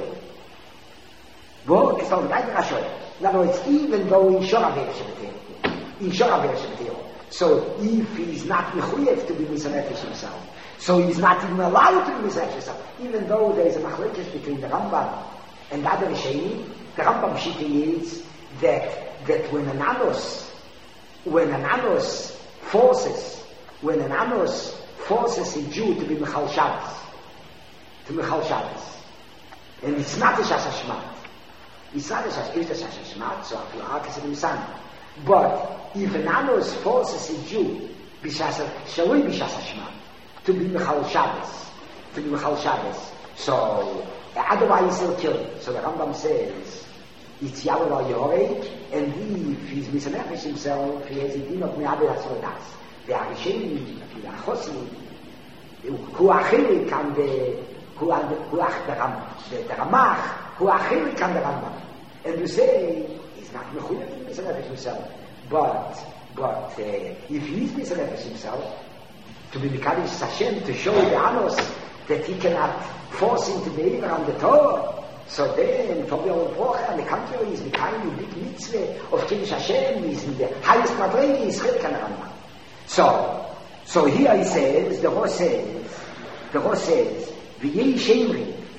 והוא כסול כדאי תחוד in other words, even though in Shora Ve'er in Shora Ve'er so if he's not mechuyev to be misanefesh himself, so he's not even allowed to be misanefesh himself, even though there is a machlekes between the Rambam and the other Rishonim, the Rambam shita is that that when an anos, when an anos forces, when an anos forces a Jew to be Michal Shabbos, to Michal Shabbos, and it's not a Shas Hashmat. It's not a Shas, it's a Shas Hashmat, so I feel Arkes and Misan. But if an anos forces a Jew, Bishas, Shaloi Bishas Hashmat, to be Michal Shabbos, to be Michal Shabbos, so otherwise he'll kill him. So the Rambam says, it's Yahweh Yorek, and if he's misanefesh himself, he has a din of Me'abed HaSvodas. The Arishenim, the Achosim, who Achili can the, who Ach the Rambam, the Ramach, who Achili can the Rambam. And you say, he's not Mechuyev misanefesh himself. But, but, uh, if he's misanefesh himself, to be Mekadosh Hashem, to show the Anos that he cannot force him to deliver on the Torah, so then, Tobi Al-Brocha, and the contrary is the kind of big mitzvah of Kiddush Hashem, is in the highest madrega, is Chilek HaNarambam. So, so here he says, the Rosh says, the Rosh says, V'yei Shemri,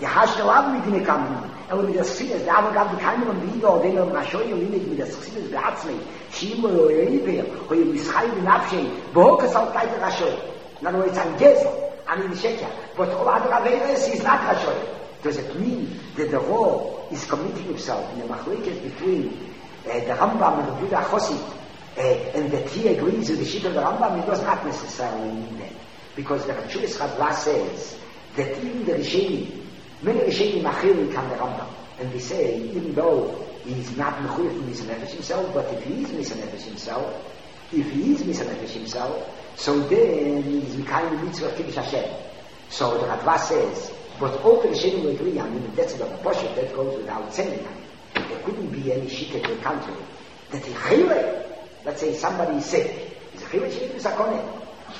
Die hast du auch mit ihnen kommen. Aber mit der Chassidus, da haben wir keinen von Liga oder den Rashoy und Linig mit der Chassidus beatzmei. Schimo oder Eber, wo ihr Mischai den Abschei, Bohokes auch gleich der Rashoy. Na, nur jetzt ein Gezel, an den Shekia. But all other Averes is not Rashoy. Does it mean that the Raw is committing himself in the machlokes between uh, the Rambam and the Buddha Chosid, uh, and that he agrees with the Shita of the Rambam? It does not necessarily mean that. Because the Rachulis Chazla says that even the Rishonim, many Rishonim Achirim come the Rambam, and they say, even though he is not Mechuyef to Misanefesh himself, but if he is Misanefesh himself, if he is Misanefesh himself, so then he is Mikayim the Mitzvah of Kiddush Hashem. So the Radva says, but all the Rishonim will agree, I mean, that's the Pasha, that goes without saying. There couldn't be any Shita to the contrary. That he Chayre, let's say somebody is sick, he's a Chayre Shita Sakonet,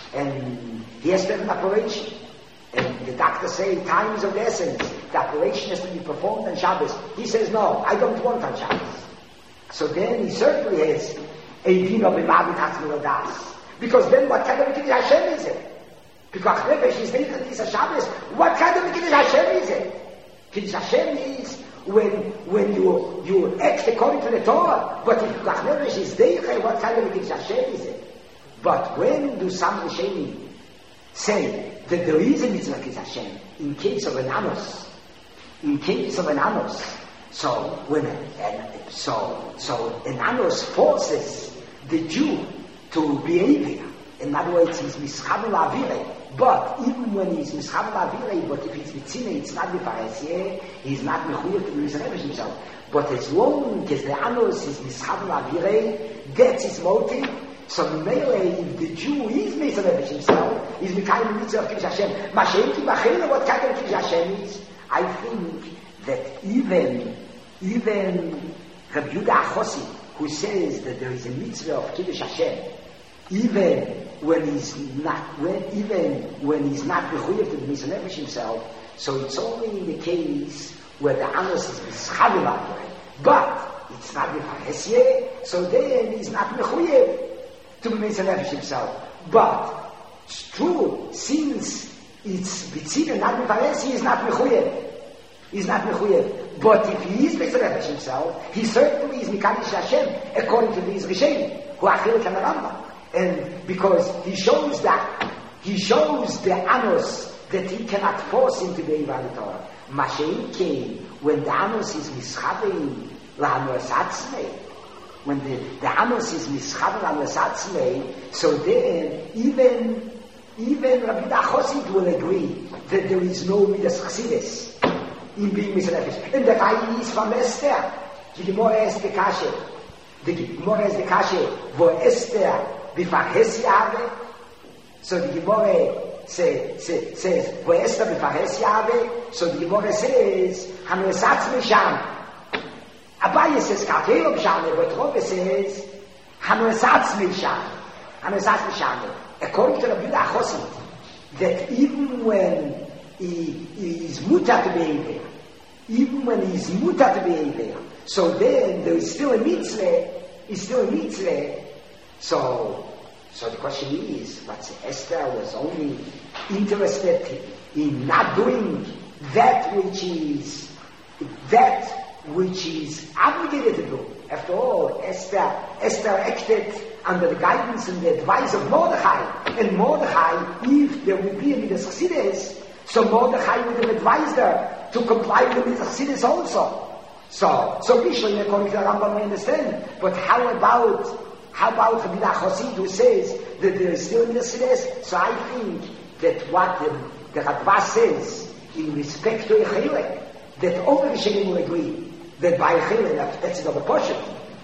and he has to have an operation. And the doctor say time is of the essence. The operation has to be performed on Shabbos. He says, no, I don't want on Shabbos. So then he certainly has a din of Imavit Hatzmil Das. Because then what kind of Kiddush Hashem is it? Because Nefesh is not Kiddush Shabbos. What kind of Kiddush Hashem is it? Kiddush Hashem is when when you you act according to the Torah. But if Nefesh is Deiche, what kind of Kiddush Hashem is it? But when do some Rishonim say that there is a mitzvah Kiddush Hashem in case of an anos, in case of an anos, so when and so so an anos forces the Jew to behave. In other words, he's mischavel avire. But even when he's mischavel avire, but if it's mitzine, it's not mifaresie. He's not mechuyev to Misanefesh himself. But as long as the anos is mischavel avire, that's his motive. So Mele, if the Jew is Misanefesh himself, he's Mikayim the Mitzvah of Kiddush Hashem. Mashenki Bachela, what kind of Kiddush Hashem is? I think that even, even Rabbi Yehuda HaChossid, who says that there is a Mitzvah of Kiddush Hashem, even when he's not, when, even when he's not Mechuyev to the Misanefesh himself, so it's only in the case where the Anos is Mischavilah, but it's not Mifaresie, so then he's not Mechuyev to be Misanefesh himself. But it's true, since it's Bitzina, not Mifaresie, he is not Mechuyev. He's not Mechuyev. But if he is Misanefesh himself, he certainly is Mikadosh Hashem, according to these Rishonim, who are Chilek and Rambam. And because he shows that, he shows the Anos that he cannot force him to be Ivan Torah. Mashein came when the Anos is Mischavein La'anos Atzmei. When the, the Anos is Mischavein La'anos Atzmei, so then even even Rabbi Yehuda HaChossid will agree that there is no Midas Chassidus in being Misanefesh. And the guy is from Esther. The Gemara is the Kashe. The Gemara is the Kashe. Wo Esther B'Farhesi Habe. So the Gemara say, say, says, Wo Esther B'Farhesi Habe. So the Gemara says, Hanu Esatz Misham. Abaye says, Kartelo B'Sham. But Rove says, Hanu Esatz Misham. Hanu Esatz Misham. According to Rabbi Yehuda HaChossid, that even when he, he is mutar to be there, even when he is mutar to be there, so then there is still a mitzvah, is still a mitzvah. So, so the question is, but Esther was only interested in not doing that which is, that which is obligated to do. After all, Esther, Esther acted under the guidance and the advice of Mordechai. And Mordechai, if there would be a Midas Chassidus, so Mordechai would have advised her to comply with the Midas Chassidus also. So, so Bishlam, according to the Rambam, we understand. But how about, how about Rabbi Yehuda HaChossid, who says that there is still Midas Chassidus? So I think that what the, the Radva says in respect to Echilek, that all the Rishonim will agree that by Echilek, that, that's another portion.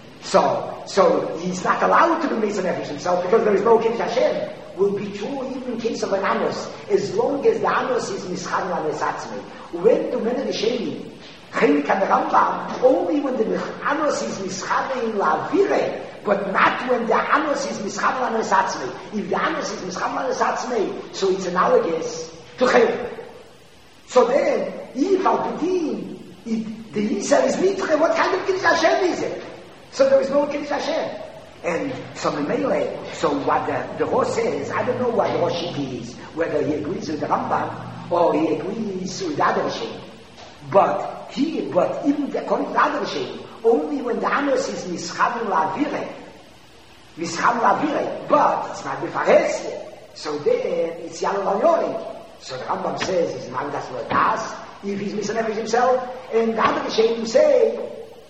So, so he's not allowed to be Misanefesh himself because there is no Kiddush Hashem. Will be true even in case of an Anos, as long as the Anos is Mischavein La'anos Atzmei. When do many Rishonim, Chilek and Rambam, only when the Anos is Mischavein La'avire, but not when the Anos is Mischavein La'anos Atzmei. If the Anos is Mischavein La'anos Atzmei, so it's analogous to Chilek. So then, if Al-Pidin, the Yisrael is Mitre, what kind of Kiddush Hashem is it? So there is no Kiddush Hashem. And so Memele, so what the, the Rosh says, I don't know what the Rosh is, whether he agrees with the Rambam or he agrees with the other Rishonim. But he, but even according to the other Rishonim, only when the Amos is Mischavim La'avire, Mischavim La'avire, but it's not Befares, so then it's Yalo La'yorim. So the Rambam says he's Magdas Lodas, if he's Misanefesh himself, and the other Rishonim say,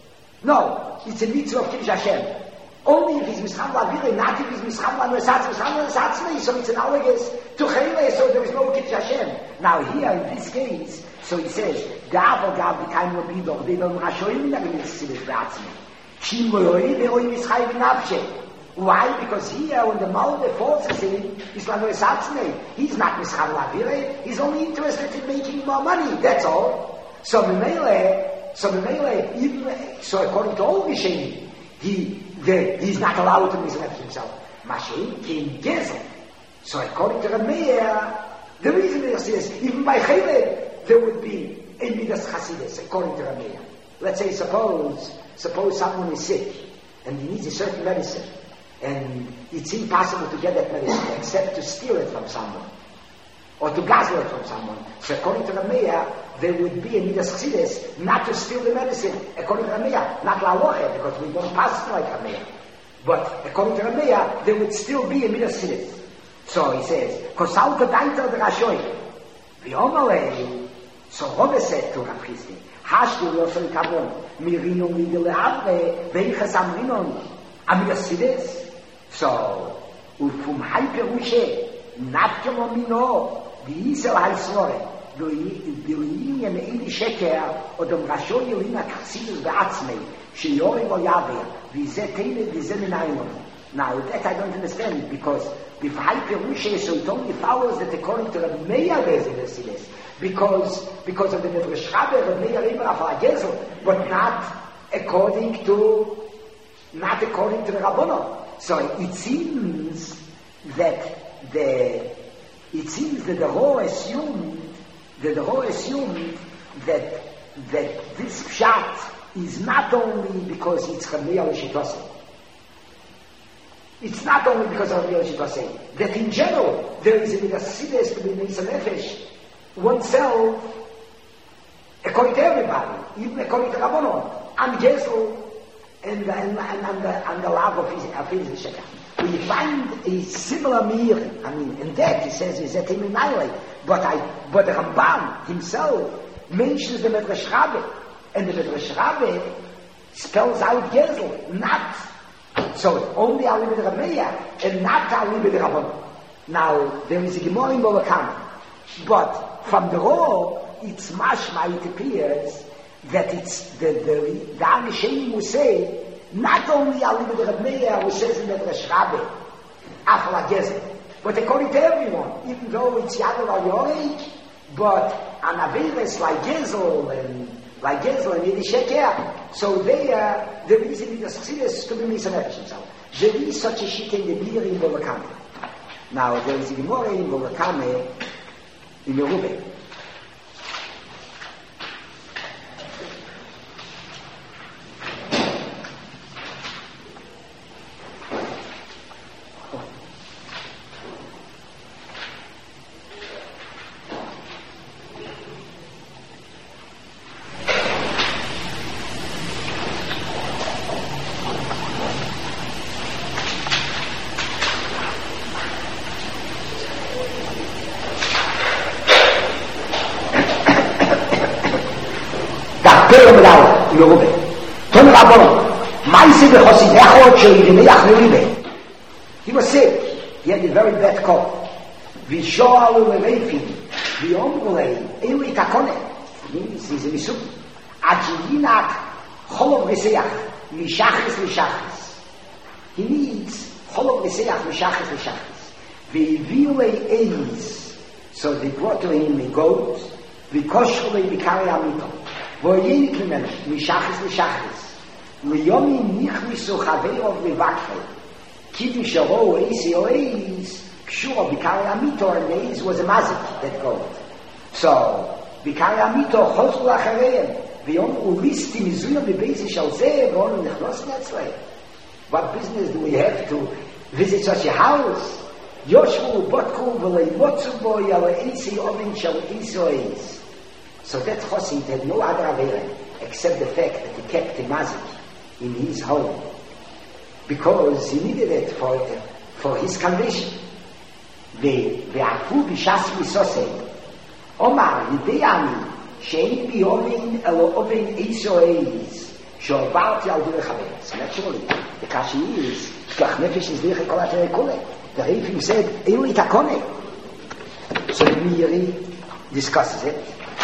no, it's a mitzvah of Kiddush Hashem. Only if he's Mischam La'avire, not if he's Mischam La'nesatz, Mischam La'nesatz, so it's analogous to Chele, so there is no Kiddush Hashem. Now here, in this case, so he says, Gav Gav B'kaim Lobidoch, they don't Rashoim Nagim Yitzidus B'atzmi. Shim Lo'oi, Ve'oi Mischai V'navshe. Why? Because here, when the Malde forces him, he's La'nesatz, he's not Mischam La'avire, he's only interested in making more money, that's all. So Memele, so Memele, even, so according to all Rishonim, he, the, he's not allowed to mislead himself. Mashiach came Gezel. So according to the Meir, the reason is, is even by Chele, there would be a Midas Chasidus, according to the Meir. Let's say, suppose, suppose someone is sick, and he needs a certain medicine, and it's impossible to get that medicine, except to steal it from someone, or to guzzle it from someone. So according to the Meir, there would be a Midas Chassidus not to steal the medicine, according to the Meir, not La'aloche, because we don't pass like a Meir. But according to the Meir, there would still be a Midas Chassidus. So he says, Kosal Kodaita the Rashoy, V'omalei, so Robbe said to Rav Chisdi, Hashtu Yosel Kavon, Mirino Migele Avre, Veichas Amrinon, a Midas Chassidus. So, Ufum Hai Perushe, Nafkemo Mino, V'yisel Hai Svore, דויים ימאילי שקר, או דם רשו יורים הקרסידוס בעצמי, שיורים או יעבר, וזה תלד וזה מנהימון. Now, that I don't understand, because with high Perusha, so it only follows that according to the Meir there's a Mercedes, because, because of the Medrash Rabbe, the Meir Eber of Gezel, but not according to, not according to the Rabbono. So it seems that the, it seems that the Ro assumed that the Ro assumed that that this pshat is not only because it's Chamiyah L'Shitosei. It's not only because of Chamiyah L'Shitosei. That in general, there is a Midas to be Meisa Nefesh, oneself, according to everybody, even according to Rabbanon, and Gezel, and, and, and, and, the, and the love of his, of his Shekah. We find a similar mir, I mean, in that he says, is that him in but I, but the Rambam himself mentions the Medrash Rabbe, and the Medrash Rabbe spells out Gezel, not, so only Ali b'd Rameya, and not Ali b'd Rabban. Now, there is a Gemara in Bolakam, but from the Ro, it's mashma, it appears, that it's the, the, the Anisheim will say, not only Ali b'd Rameya, who says in the Medrash Rabbe, Afal HaGezel, but according to everyone, even though it's Yadol al-Yorek, but an Averes like Gezel and like Gezel and Yedi Sheker, so there, there is in the Chassidus to be Misanefesh himself. There is such a shit in the Beer in Bolakame. Now, there is a Gemara in Bolakame in Yerubeh. He was sick. He had a very bad cough. Vishoalu lereifim, viomrulei, ewi takone. Means he's a misuk. Achiyinak cholov reseach, mishachis mishachis. He needs cholov reseach, mishachis mishachis. Viviulei eis. So they brought to him a goat. Vikoshulei vikari amito. Voyenik lemenu, mishachis mishachis. Liyomi nichmisu chaveirov levakfei. Kiddush Sharo Eisi Ois Kshura Bikari Amito, and the Eis was a mazik that goat. So Bikari Amito Chosru Achareim V'yomru Listi Mizuya B'Beisi Shal Zeh V'onu Nechlos Netzlei. What business do we have to visit such a house? Yoshvu Botku V'lei Motzu Bo Yala Eisi Ovin Shal Eisi Ois. So that Chassid had no other Avera except the fact that he kept the mazik in his home because he needed it for, uh, for his condition. ואפו בשס מסוסי אומר ידי אני שאין בי אובן אלא אובן איסו איז שעברתי על דרך חברס. Naturally, the Kashi is כך נפש is דרך כל התראה כולה. The Reifim said, אין לי את הקונה. So Miri discusses it.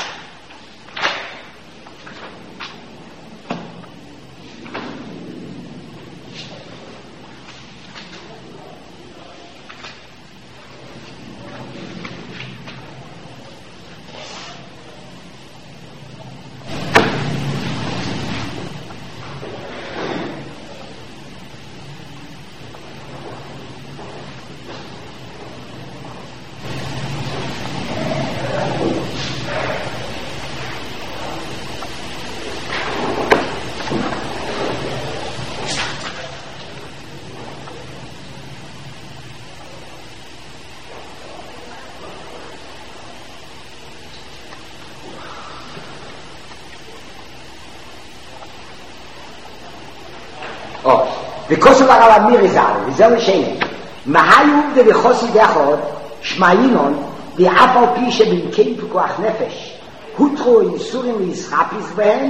because of our Mirizal, Rizal Shane, Mahayum de Chosi Dechod, Shmainon, the Apple Pisha bin Cape Koach Nefesh, Hutro in Surim Israpis Behen,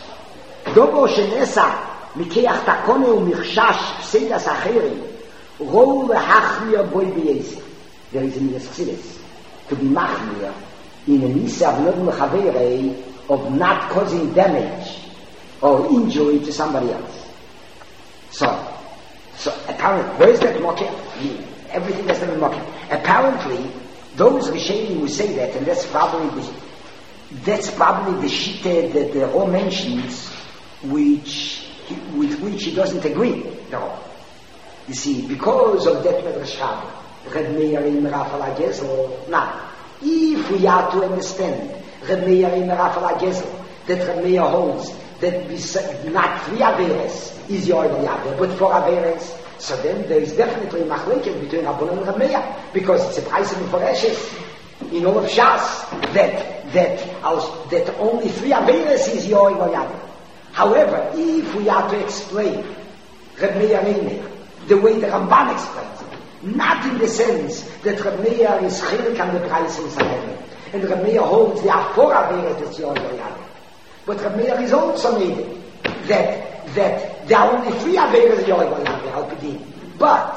Dobo Shenesa, Mikeach Takone Umirchash, Pseidas Acherim, Rol Hachmir Boy Beis. There is in the Xylis to be Machmir in a Nisa of Lodin Chavere of not causing damage or injury to somebody else. So, so apparently, where is that mocker? Everything that's in mocker. Apparently, those Rishonim who say that, and that's probably the, that's probably the shita that the Rome mentions, which he, with which he doesn't agree. No, you see, because of that Medrash Rabbah, Reb Meir in Rafal HaGezel. Now, if we are to understand Reb Meir in Rafal HaGezel, that Reb Meir holds that not three Averes is your Yaver, but four Averes, so then there is definitely a machlekes between Rabbanan and Reb Meir, because it's a price for Eshes in all of Shas that that aus, that only three Averes is your Yaver. However, if we are to explain Reb Meir the way the Ramban explains it, not in the sense that Reb Meir is chilik on the price in Sanhedrin, and Reb Meir holds there are four Averes that's your Yaver. But Reb Meir is also made that that there are only three Averes Yoel Alpidin. But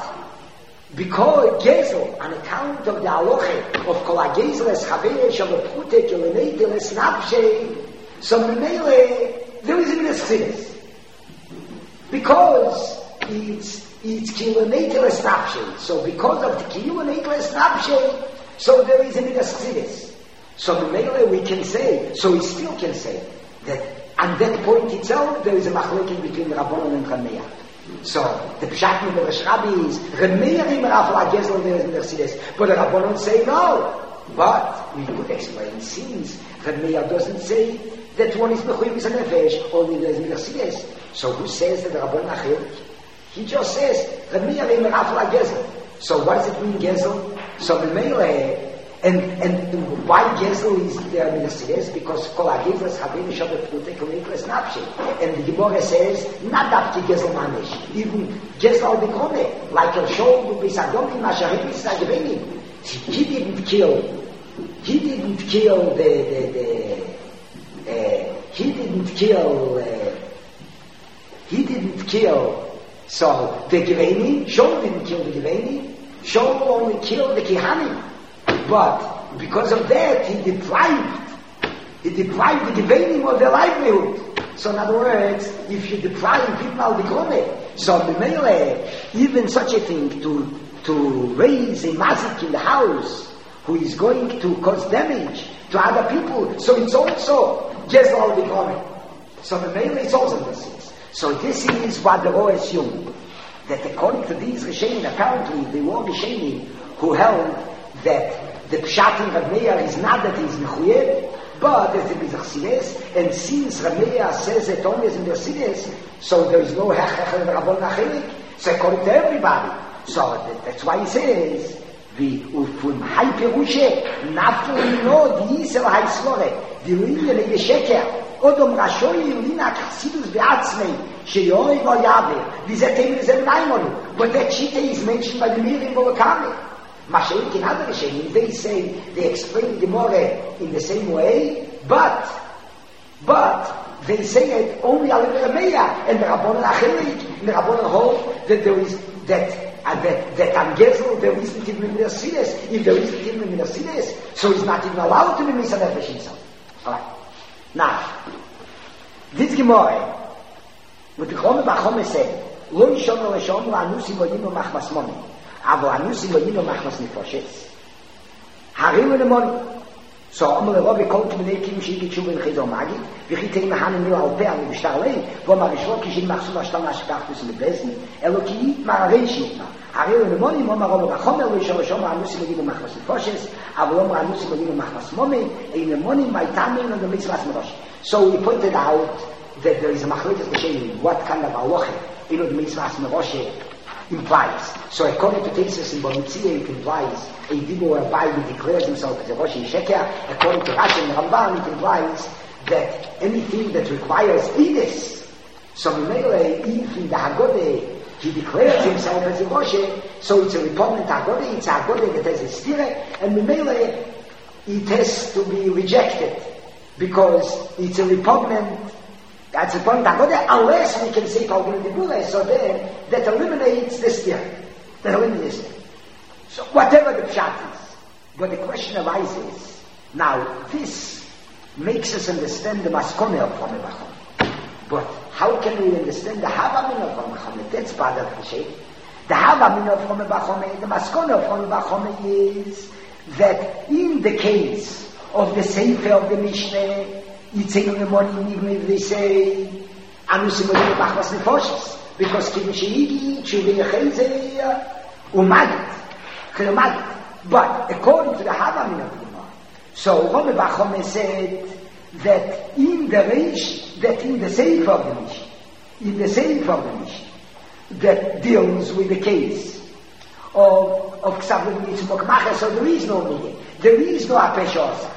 because Gezel, on account of the halacha of Kol HaGezel es Chavere shall Pute Kilometer es Nafshe, so Memele there is in the Chassidus. Because it's it's Kilometer es Nafshe. So because of the Kilometer es Nafshe, so there is in the Chassidus. So Memele we can say, so we still can say that at that point itself, there is a machlokes between Rabbanan and Reb Meir. So, the Pshat in the Rosh Rabbi is, Reb Meir in Rafal HaGezel there is in the Chassidus, but the Rabbanan say no. But, we could explain, since Reb Meir doesn't say that one is Mechuyev B'Sanefesh, only there is in the Chassidus. So, who says that the Rabbanan Achil? He just says, Reb Meir in Rafal HaGezel. So, what does it mean, Gezel? So, Reb Meir, And and why Gezel is there in the Chassidus? Because Kol HaGezel is Chavere Shabbat Pute Kilometer es Nafshe. And the Gemara says, not Dafki Gezel Manish, even Gezel B'Kone, like El Shol would be Sadokim, Masharim is Sagevenim. He didn't kill, he didn't kill the, the, the uh, he didn't kill, uh, he didn't kill, so the Geveni, Shol didn't kill the Geveni, Shol only killed the Kihanim. But because of that, he deprived, he deprived the Gevenim of their livelihood. So in other words, if you deprive people of the Krone, so the Mele, even such a thing to to raise a mazik in the house who is going to cause damage to other people, so it's also Gezel al the Krone. So the Mele is also this. So this is what the Roh assumed, that according to these Rishonim, apparently they were Rishonim who held that the Pshat in Reb Meir is not that he is Mechuyev, but as it is a Chassidus, and since Reb Meir says it only as in the Chassidus, so there is no Hechech and Rabbanan Achilik, so according to everybody. So that, that's why he says, wie von Hyperusche, Nafel no, die Isel heißt Lore, die Ruine lege Sheker, Odom Rashoi, Lina Chassidus Beatzmei, Sheyoi no Yave, wie ze Temen ze Naimonu, but that Shite is mentioned by the Mirim Volokame. Mashiach in other Shem, they say, they explain the more in the same way, but, but, they say it only al Rameya, and the Rabbanon Achelik, and the Rabbanon hold that there is, that, Uh, that, that on Gezel there isn't even Mercedes. If there isn't even Mercedes, so he's not even allowed to be Misa Nefesh himself. Alright. Now, this Gemara, what the Chome Bachome said, Lo Yishom Lo Yishom Lo Anusim Lo Yino Machmas Moni, Avo Anusim Lo Yino Machmas Nefoshes. Harim Lo Moni. So, Omer Rabbi Kol K'minei Kim Shigi Tshuva in Chizor Magi, V'chi Teim Hanim Mil Alpeh Ani B'shtar Lei, Vo Marishlo Kishin Machsu Vashtal Nashkachtus Lebezin, Elo Ki Yitmar Arei Shitma. Harim Lo Moni, Omer Rabbi Bachome, Lo Yishom Lo Anusim Lo Yino Machmas Nefoshes, Avo Omer Anusim Lo Yino Machmas Moni, Ein Lo Moni, Mai Tamin, and the Mitzvahs Merosh. So, he pointed out that there is a Machlokas B'Shem, what kind of Aloche, in the Mitzvahs Merosh implies. So according to Tesis in Bonitzia, it implies a Dibur whereby he declares himself as a Rosh Sheker. According to Rashi and Ramban, it implies that anything that requires Edis, so Mimele, if in the Haggadah he declares himself as a Rosh, so it's a repugnant Haggadah, it's a Haggadah that has a stire, and Mimele, it has to be rejected, because it's a repugnant That's the point, unless we can say Palgul Dibule, so then that eliminates the steer. That eliminates it. So whatever the pshat is. But the question arises, now this makes us understand the maskone of Chome Bachome. But how can we understand the Havamin of Chome Bachome? That's part of the shape. The Havamin of Chome Bachome, the maskone of Chome Bachome is that in the case of the Sefer of the Mishnah, Yitzenu Lemoni, even if they say Anusim Olim Machmas Nefoshes, because Kivin Sheigi, Tshuva Yechezeh, Umagit, Chilomagit. But according to the Havamin of the Gemara, so Chome Bachome said that in the Reish, that in the Sefer of the Mishnah, in the Sefer of the Mishnah, that deals with the case of of Ksavim Yitzmok Macher, so there is no Mige, there is no Apeshosa.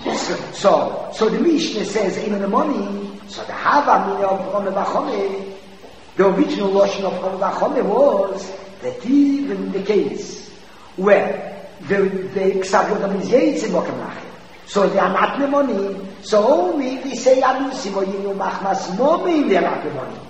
So, so the Mishnah says, in the morning, so the Havamin of Chome Bachome, the original notion of Chome Bachome was that even in the case where the the Ksavim is Yitzmok Macher, so they are not Nemonim, so only we say Anusim or Yinu Machmas Momin, they are not Nemonim.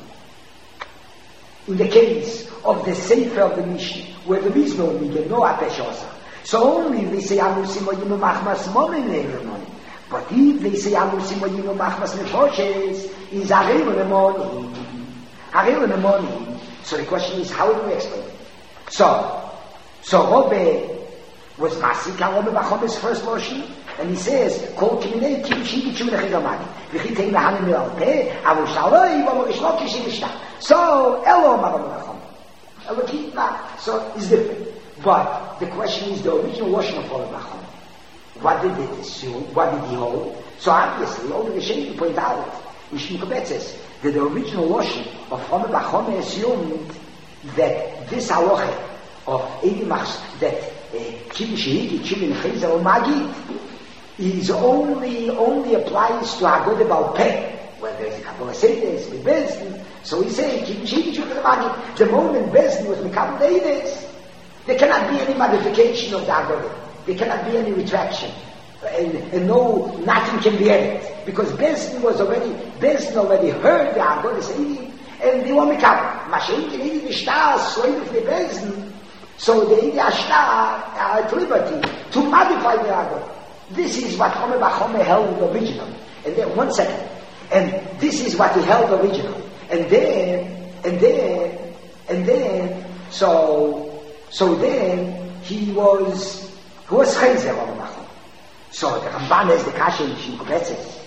In the case of the Sefer of the Mishnah, where there is no Mige, no Apeshosa, so only they say Anusim or Yinu Machmas Momin, they are Nemonim. But if they say Anusim or Yinu Machmas Nefoshes, is Arei Nemonim. Arei Nemonim. So the question is, how do we explain it? So, so Robbe was Masik on Robbe Bachome's first motion, and he says, Kol Kiminei Kim Shigi Tshuva Nechidamani, V'chi Teim Lahanim Milal Peh, Avu Shaloi, V'amor Ishlo Kishim Ishta. So, Elo Robbe Bachome. Elo Kitna. So, it's different. But the question is the original washing of Robbe Bachome. What did it assume? What did he hold? So obviously, all the Shem point out, Mishim Kubet says, that the original washing of Chome Bachome assumed that this halacha of Edimachs, that Kim Shehigi, Kim Necheza or Magid, is only, only applies to Haggadah Baal Peh, when there is a Kabbalah Seides, with Bezdin. So he said, Kim Shehigi, Kim Magid, the moment Bezdin was Mikabel Eides, there cannot be any modification of the Haggadah. There cannot be any retraction. And, and no, nothing can be added. Because Bezdin was already, Bezdin already heard the Haggadah Seidim, and they were Mikabel. Mashiach can eat the Shtar, Soim of the Bezdin, so they eat the Ashtar are at liberty to modify the Haggadah. This is what Chome Bachome held originally. And then, one second. And this is what he held originally. And then, and then, and then, so, so then, he was, he was Chayzer Chome Bachome. So the Ramban has the Kasha in Shinkubetzes.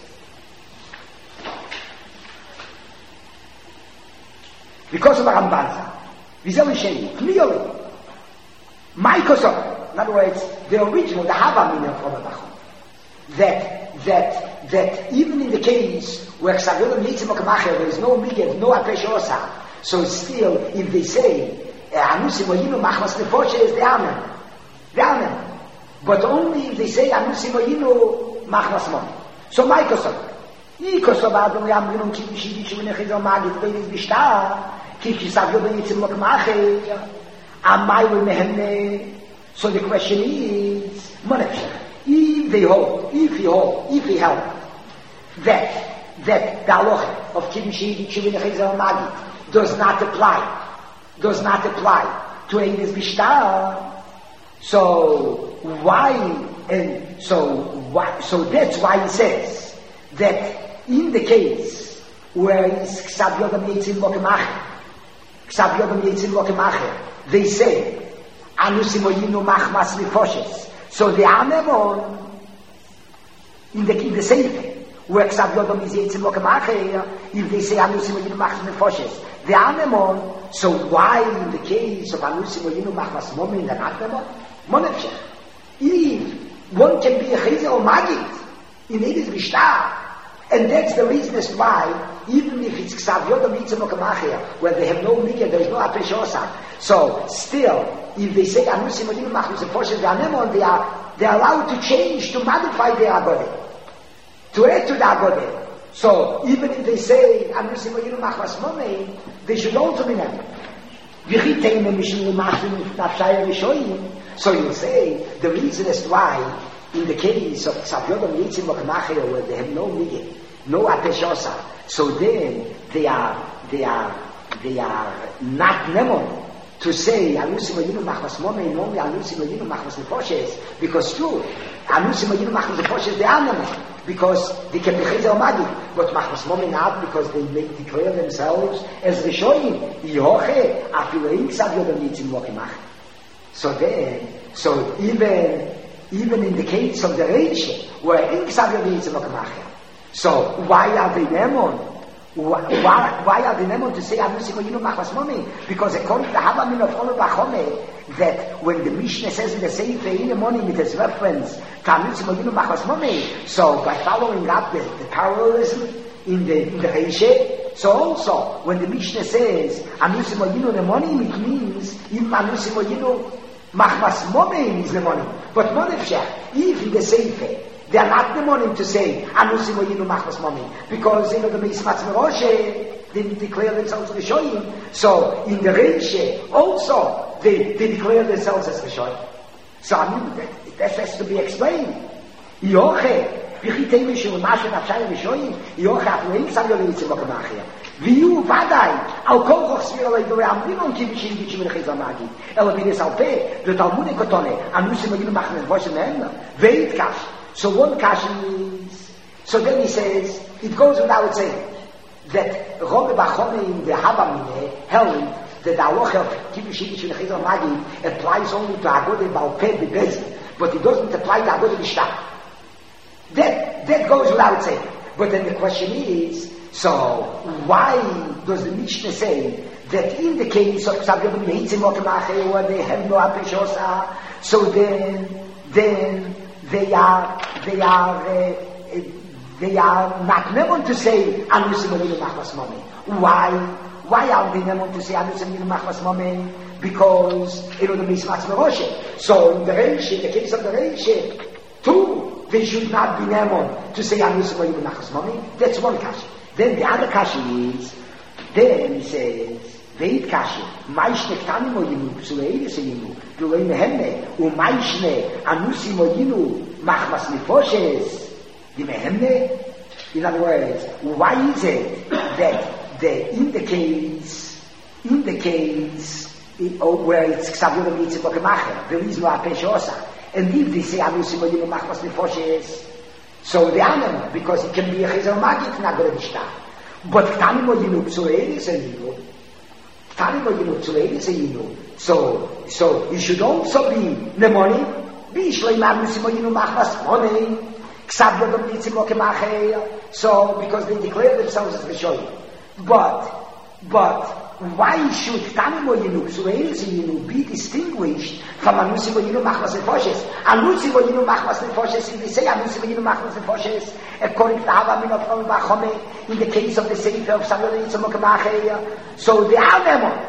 Because of the Ramban, we say we clearly, Microsoft, in other words, the original, the Havamin of Chome Bachome, that, that, that even in the case where Ksavim Yitzmok Macher, there is no Migev, no Apeshosa, so still, if they say, Anusim or Yinu Machmas Nefoshes, they are men. They are But only if they say, Anusim Oyinu Machmas Mon. So Microsoft. Microsoft Adam Yam Yunum Kibishi Chivin Chizal Magid Venis Bishtar. Kishi Savyo Ben Yitzim Lok Mache. Amai Will Mehemne. So the question is, Monefshech. If they hold, if he hold, if he held, that, that the halacha of Kibishi Chivin Chizal Magid does not apply, does not apply to Eines Bishtar. So why, and so why, so that's why he says that in the case where it's Ksav Yodam Yitzim Lokemacher, Ksav Yodam Yitzim Lokemacher, they say, Anusim Oyinu Machmas Nefoshes. So the Anemon, in the, in the Sefer, where Ksav Yodam Yitzim Lokemacher, if they say Anusim Oyinu Machmas Nefoshes, the Anemon, so why in the case of Anusim Oyinu Machmas Momin, the Anemon? Monefshech. If one can be a Chayzer or Magid in Eines Bishtar, and that's the reason as why, even if it's Ksav Yodam Yitzim Lokemachia, where they have no Mikeh, there is no Apeshosa, so still, if they say Anusim Oyinu Machmas Nefoshes, the Anemon, they are, they are allowed to change, to modify their Agode, to add to the Agode. So, even if they say Anusim Oyinu Machmas Momin, they should also be them. So you say, the reason is why, in the case of Ksav Yodam Yitzim Lokemachia, where they have no Migeh, no Apeshosa, so then they are, they are, they are not Nemon to say, Anusim Oyinu Machmas Momin, only Anusim Oyinu Machmas Nefoshes, because true, Anusim Oyinu Machmas Nefoshes, they are Nemon, because they can be Chayzer Magid, but Machmas Momin not, because they make, declare themselves as Rishonim, Yoche, Afilein Ksav Yodam Yitzim Lokemachia. So then, so even, even in the case of the Reish, where in Ksav Yodam Yitzim Lokemachia, so why are they Nemon? Why, why, why are they Nemon to say Anusim Oyinu Machmas Momin? Because according to the Havamin of Olu Bachome, that when the Mishnah says in the Sefer in the morning it has reference to Anusim Oyinu Machmas Momin, so by following up the, the parallelism in the in the Reish, so also when the Mishnah says Anusim Oyinu Nemonim, it means even Anusim Oyinu Machmas Momin is Nemonim. But Monefshech, if in the Sefer they are not Nemonim to say Anusim Oyinu Machmas Momin, because in the Meismatz Meroshe they declare themselves Rishonim. So in the Reish also they, they declare themselves as Rishonim. So I mean that, that has to be explained. Yoche, Vichitei Mishum Mashen Afshay Rishonim, Yoche Afloim Ksav Yodam Yitzim Lokemachia. Viu Vadai, Al Kol Choch Svir Alei Dore Amrinon Kibishim Gichim Rechizal Magi, El Avides Alpe, the Talmud Kotone, Anusim Oyinu Machmas Nefoshes Mehem, Veit Kash. So one Kash is, so then he says, it goes without saying, that Rome Bachome in the Havamine held that the halacha of Kibbush Yitzim Rechizal Magi applies only to Agode Balpeh Bebezin, but it doesn't apply to Agode Bishtar. That, that goes without saying. But then the question is, so why does the Mishnah say that in the case of Ksav Yodam Yitzim Lokemachia, where they have no Apeshosa, so then, then they are, they are, uh, they are not Nemon to say Anusim Oyinu Machmas Momin. Why? Why are they Nemon to say Anusim Oyinu Machmas Momin? Because you know the Meismatz Meroshe. So in the Reish, in the case of the Reish, two, they should not be Nemon to say Anusim Oyinu Machmas Momin. That's one Kashi. Then the other Kashi is, then he says, Veit Kashi, Maishne Ktanim Oyinu, Psuleiris Oyinu, Dulei Mehemne, Umaishne Anusim Oyinu Machmas Nefoshes, the Mehemne. In other words, why is it that the, in the case, in the case it, oh, where it's Ksav Yodam Yitzim Lokemachia, there is no Apeshosa, and if they say Anusim Oyinu Machmas Nefoshes, so the animal, because it can be a Chayzer Magid, not going to be Shtar. But Ktanim Oyinu Psuleiris Oyinu, Ktanim Oyinu Psuleiris Oyinu, so, so it should also be Nemonim, Bishleim Anusim Oyinu Machmas Momin, Ksav Yodam Yitzim Lokemachia, so, because they declare themselves as Rishonim. But, but, why should Ktanim Oyinu Psuleiris Oyinu be distinguished from Anusim Oyinu Machmas Nefoshes? Anusim Oyinu Machmas Nefoshes, if they say Anusim Oyinu Machmas Nefoshes, according to the Havamin of Olu Bachome, in the case of the Sefer of Ksav Yodam Yitzim Lokemachia, so they are Nemon.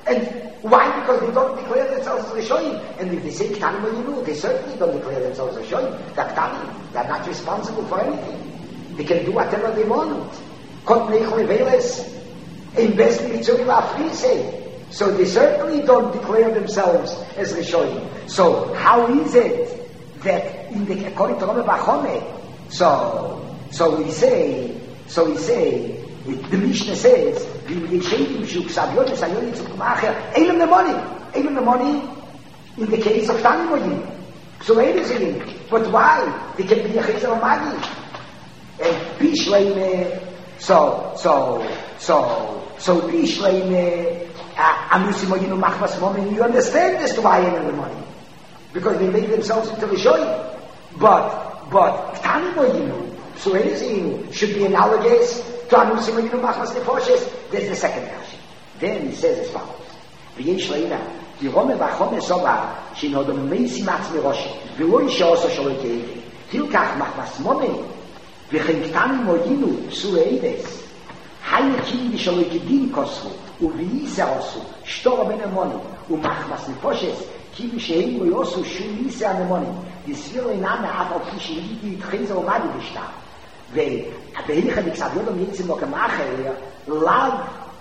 And why? Because they don't declare themselves as Rishonim. And if they say Ktanim Oyinu, they certainly don't declare themselves as Rishonim. They're Ktanim. They're not responsible for anything. They can do whatever they want. Kot Neichel Veles, invest in Mitzuri Lafrise. So they certainly don't declare themselves as Rishonim. So how is it that in the, according to Rome Bachome, so, so we say, so we say, the Mishnah says, in the money, even the money in the case of Tanimoyin. So anything, but why? They can be a Chizar Magi. And Bishleime, so, so, so, so Bishleime, Amusimoyinu Machmas Momin, you understand as to why in the money. Because they make themselves into Rishonim. But, but, Tanimoyinu, so anything should be analogous to Amusimoyinu Machmas Nefoshes. There's the second version. Then he says as follows. V'yesh leina, v'rome v'achome sova, shino do meisi matz miroshi, v'lo isha oso sholo keide, hilkach machmas momen, v'chen ktanim moyinu psu eides, haye kini v'sholo kedin kosru, u'v'yisa osu, shtor ben amoni, u'machmas nefoshes, ki v'sheim moyosu shul yisa anemonim, v'sviro iname af al kishi yidi yitchiza umadi v'shtar. וההלכה בקסב יודום יצים לו כמאחר לאו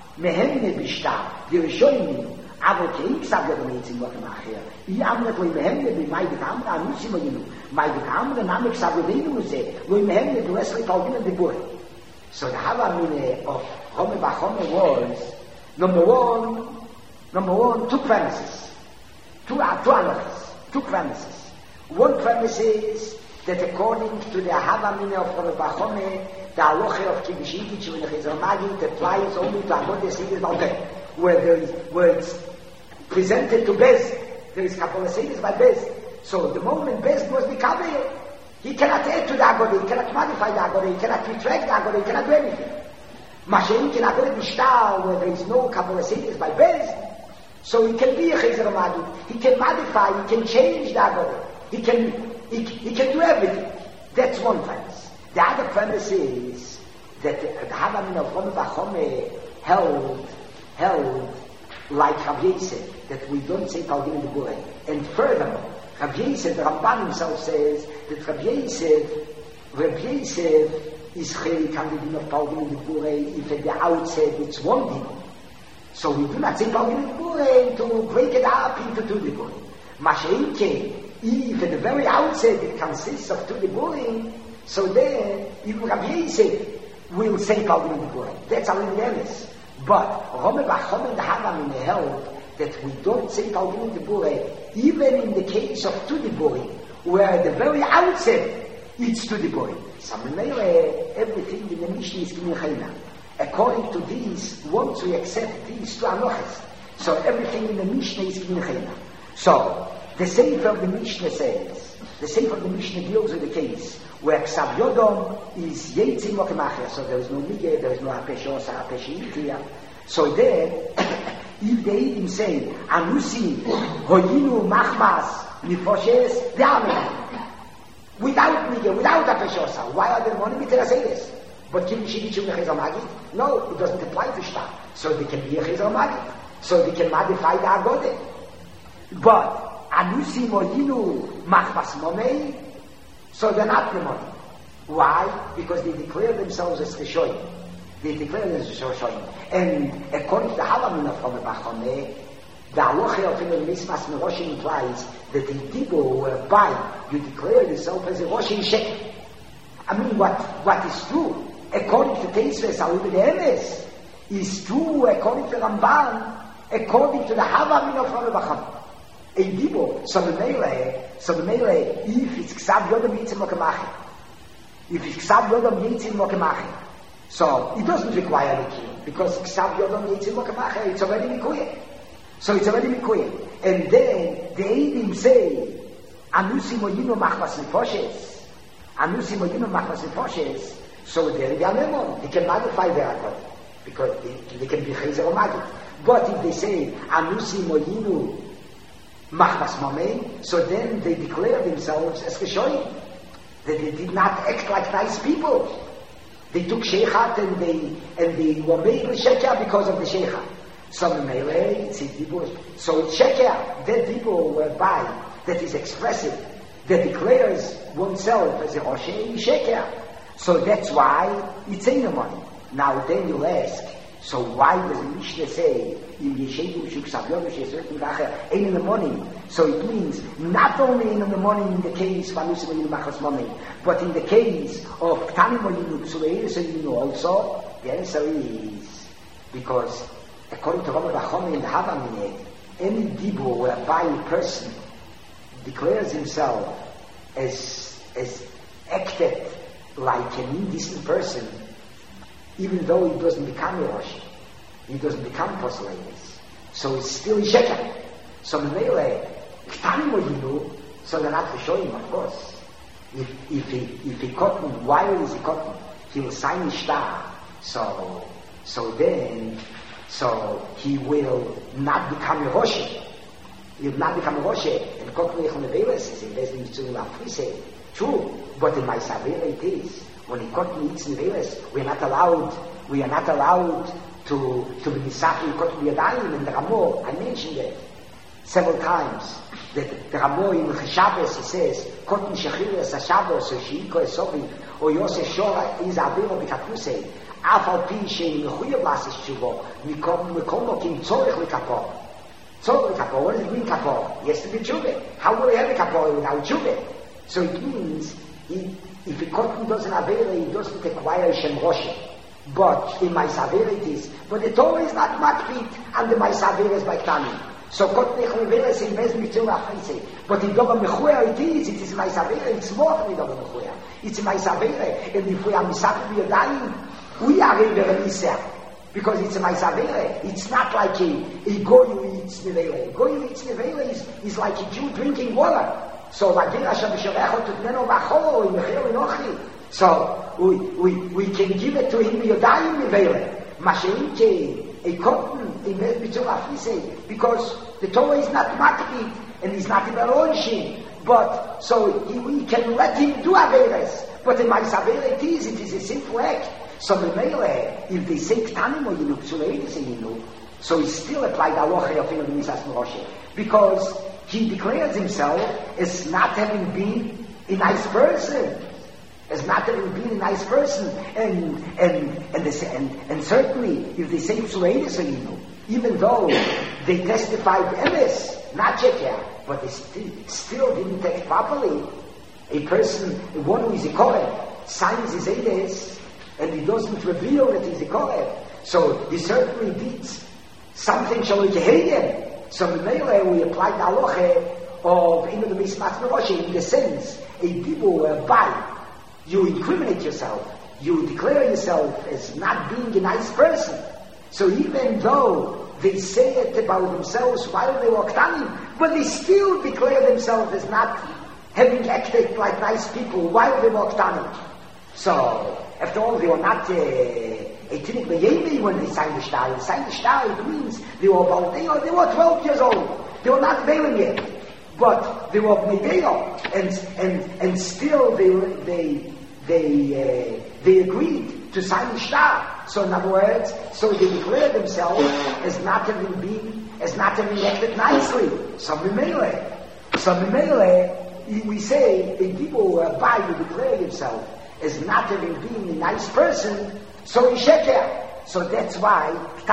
מהם נבשתה ירשוינים אבל כאין קסב יודום יצים לו כמאחר אי אמרת לא מהם נבי בקאמרה אנוסים הינו מי בקאמרה נמי קסב יודינו לזה לא מהם נדרס לתלגין הדיבור. So the Havamine of Chome Bachome was number one number one two premises two, uh, two analyses two premises. One premise is that according to the Havamine of Chome Bachome, the Aloche of Kibishiki, when the Chizar Magid applies only to Avodah Seidis Balpeh, where there is, where it's presented to Bez, there is Kabbalah Seidis by Bez. So the moment Bez was Mikabel, he cannot add to the Agodah, he cannot modify the Agodah, he cannot retract the Agodah, he cannot do anything. Mashein can Agodah Bishtar, where there is no Kabbalah Seidis by Bez, so he can be a Chizar Magid, he can modify, he can change the Agodah, he can He, he can do everything. That's one premise. The other premise is that the Havamine of Chome Bachome held, held like Rav Yosef, that we don't say Talgin in the Bure. And furthermore, Rav Yosef, the Ramban himself says that Rav Yosef, Rav Yosef is Chelik on the din of Talgin in the Bure, if at the outset it's one din. So we do not say Talgin in the Bure to break it up into two diburim. Mashein came. If at the very outset it consists of two diburim, so then even Rav Yosef will say Talgin diburim. That's our awareness. But Rome Bachome the Havamine held that we don't say Talgin diburim even in the case of two diburim, where at the very outset it's two diburim. So everything in the Mishnah is Gimel Chayna. According to these, once we accept these two anoches, so everything in the Mishnah is Gimel Chayna. So the Sefer of the Mishnah says, the Sefer of the Mishnah deals with the case where Ksav Yodom is Yetzim Mokemacher, so there is no Mige, there is no Hapeshos, Hapeshit here. So then, if they even say, Anusim, Hoyinu, Machmas, Nifoshes, they are without Mige, without Hapeshos, why are they money with Terasedes? But Kim Shigichum Chizar Magid? No, it doesn't apply to Shtar. So they can be a Chizar Magid. So they can modify the Agodah. But Anusim Oyinu Machmas Momei, so they're not the money. Why? Because they declare themselves as Rishonim. They declare themselves as Rishonim. And according to the Havamine of Chome Bachome, the Aloche of Hillel Mismas Meroshim implies that in Dibur whereby you declare yourself as a Roshim Shekel. I mean, what, what is true, according to Teisves Alibid Emes, is true according to Ramban, according to the Havamine of Chome Bachome. A Dibur, so the Melee, so the Melee, if it's Ksav Yodom Yitzim Mokemacher, if it's Ksav Yodom Yitzim Mokemacher, so it doesn't require a key, because Ksav Yodom Yitzim Mokemacher, it's already Mikuye. So it's already Mikuye. And then the Eidim say, Anusim Oyinu Machmas Nefoshes, Anusim Oyinu Machmas Nefoshes, so they're the Anemon, they can modify their Akodah, because they, they can be Chayzer or Magid. But if they say, Anusim Oyinu Machmas Mamei, so then they declare themselves as Rishonim. That they did not act like nice people. They took Sheikhat and they and they were made Sheikha because of the Sheikhat. Some melee, it's a dibur. So sheker, that dibur whereby that is expressive, that declares oneself as a Roshei sheker. So that's why it's in the money. Now then you'll ask, so why does the Mishnah say in Yeshedim Shuksavyonu Shesretim Gacher in the money? So it means not only in the money in the case Vanusim Machas money, but in the case of Ktanim Oyinu Psuleir also. The answer is because according to Rambam Bachom in the Havamine, any dibur whereby a person declares himself as as acted like an indecent person, even though he doesn't become a Rosh, he doesn't become Posleinis, so it's still a sheker. So Mele, Ktanim Oyinu, so they're not to show him, of course. If if he if he cotton, why is he cotton? He will sign the star. So so then so he will not become a Rosh. He will not become a Rosh. And cotton Echon Neveles is in Bezin to Lafrise. True, but in my Savera it is. When he cotton eats Neveles, we are not allowed. We are not allowed to to be Misaki cotton Yadayim and the Ramo. I mentioned it several times. That the Ramo in Shabbos he says, "Cotton Shechilas Shabbos or Sheiko Esovi or Yosef Shora is Avero B'Kapusei." Afal Pi Shein Mechuyev Lasis Tshuvo Mikom Mikom Kim Tzorich L'Kapor. Tzorich L'Kapor. What does it mean Kapor? He has to be Tshuve. How will he have a Kapor without Tshuve? So it means he, if a cotton doesn't Avera, he doesn't acquire Shem Rosh. But in my Savera it is. But the Torah is not Makpit and the my Savera is by Tani. So cotton Echon is in Bez Mitzvah Lafrise. But in Dova Mechuya it is. It is my Savera. It's more than Dova Mechuya. It's my Savera. And if we are Misaki B'Yadayim, we are in the Renisah, because it's a Maisavere. It's not like a, a Goy who eats Nevele. A Goy who eats Nevele is, is like a Jew drinking water. So, so we, we, we can give it to him Yodayim Nevele. Masheinke, a cotton, a Mitzvah, because the Torah is not Makbid, and he's not in Aronshin. But, so he, we can let him do Averes. But in Maisavere it is, it is a sinful act. So the Mele, if they say Ktanim or Yinu, Psuleir say Yinu, so he still applied Aloche of Yinu Misas Moshe, because he declares himself as not having been a nice person, as not having been a nice person, and and and they say, and, and certainly if they say Psuleir say Yinu, even though they testified M S, not Sheker, but they st- still didn't take properly. A person, one who is a Kohen, signs his Eides, and he doesn't reveal that he's a Kohen. So he certainly did something shall we him. So in Mele we applied the halacha of in the Mismas Merosh in the sense a dibur whereby you incriminate yourself, you declare yourself as not being a nice person. So even though they say it about themselves while they were Ktanim, but they still declare themselves as not having acted like nice people while they were Ktanim. So after all, they were not uh, a Tinnik B'Yevi when they signed the Shtar. They signed the Shtar, it means they were about, they were, they were twelve years old. They were not veiling yet. But they were Medeyo. And, and, and still they, they, they, uh, they agreed to sign the Shtar. So in other words, so they declared themselves as not having been, as not having acted nicely. So Mimele. So Mimele, we say, a people whereby you declare yourself as not having been a nice person, so he's sheker. So that's why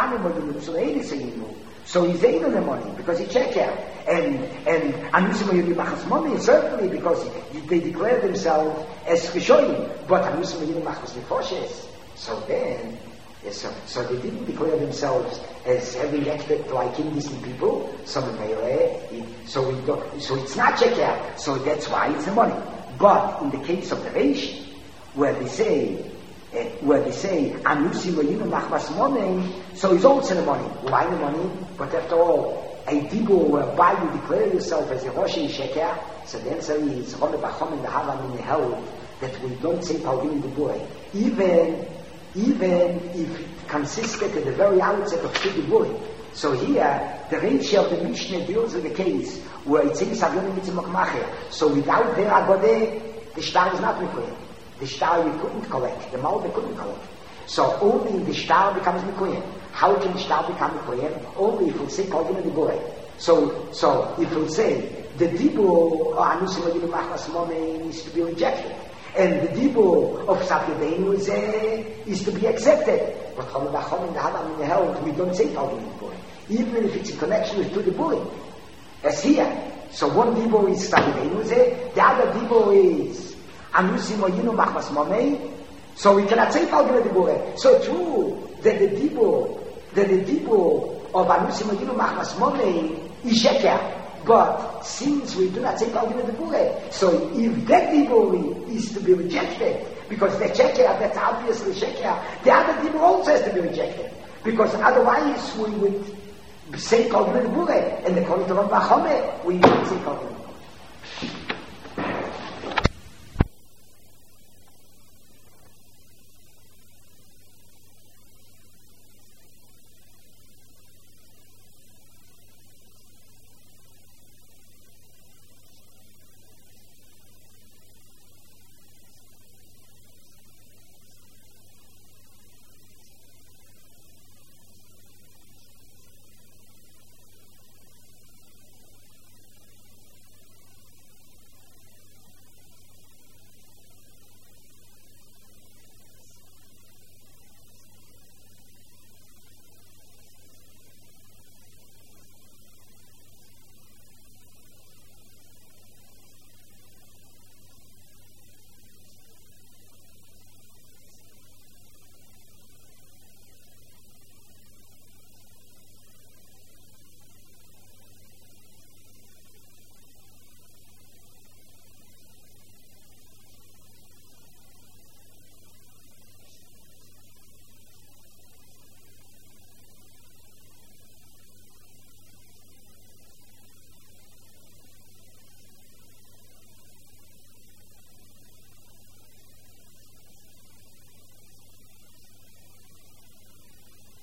so he's able the money because he's sheker. And and Anusim Machas money certainly because they declare themselves as Rishoyim, but Anusim Machas Nefoshes. So then, so, so they didn't declare themselves as having acted like indecent people. So so we don't, so it's not sheker. So that's why it's the money. But in the case of the Reish, where they say, uh, where they say, Anusim Yinu Machmas money, so it's also the money. Why the money? But after all, a dibur whereby you declare yourself as a Rosh Sheker, so the answer is, Rome Bachom in the Havam in the Hell, that we don't say Paulim Dibur. Even, even if it consisted at the very outset of Dibur. So here, the ratio of the Mishnah deals with the case where it says Savyonim Mitzvah Machmacher. So without their Agodeh, the Shtar is not Mikoyim. The Shtar we couldn't collect, the Malbeh couldn't collect. So only the Shtar becomes Mikoyim. how can the shtar become a kohen? Only if we say Kohen the boy. So, so if we say the dibur or anusim v'yilu machmas monei is to be rejected, and the dibur of Satyadenu is, uh, is to be accepted. But Chol V'Chol in the Hadam in the Held, we don't say Kohen the boy, even if it's in connection with to the boy. As here. So one dibur is Satyadenu, the other dibur is anusim v'yilu machmas monei. So we cannot say Kohen the boy. So true that the dibur, that the dibur of anusim v'yilu machmas monei is sheker. But since we do not say Kohen the boy, so if that dibur is to be rejected, because the sheker, that's obviously sheker, the other dibur also has to be rejected. Because otherwise we would say Kohen the boy, and according to Ram Bachome, we would say Kohen.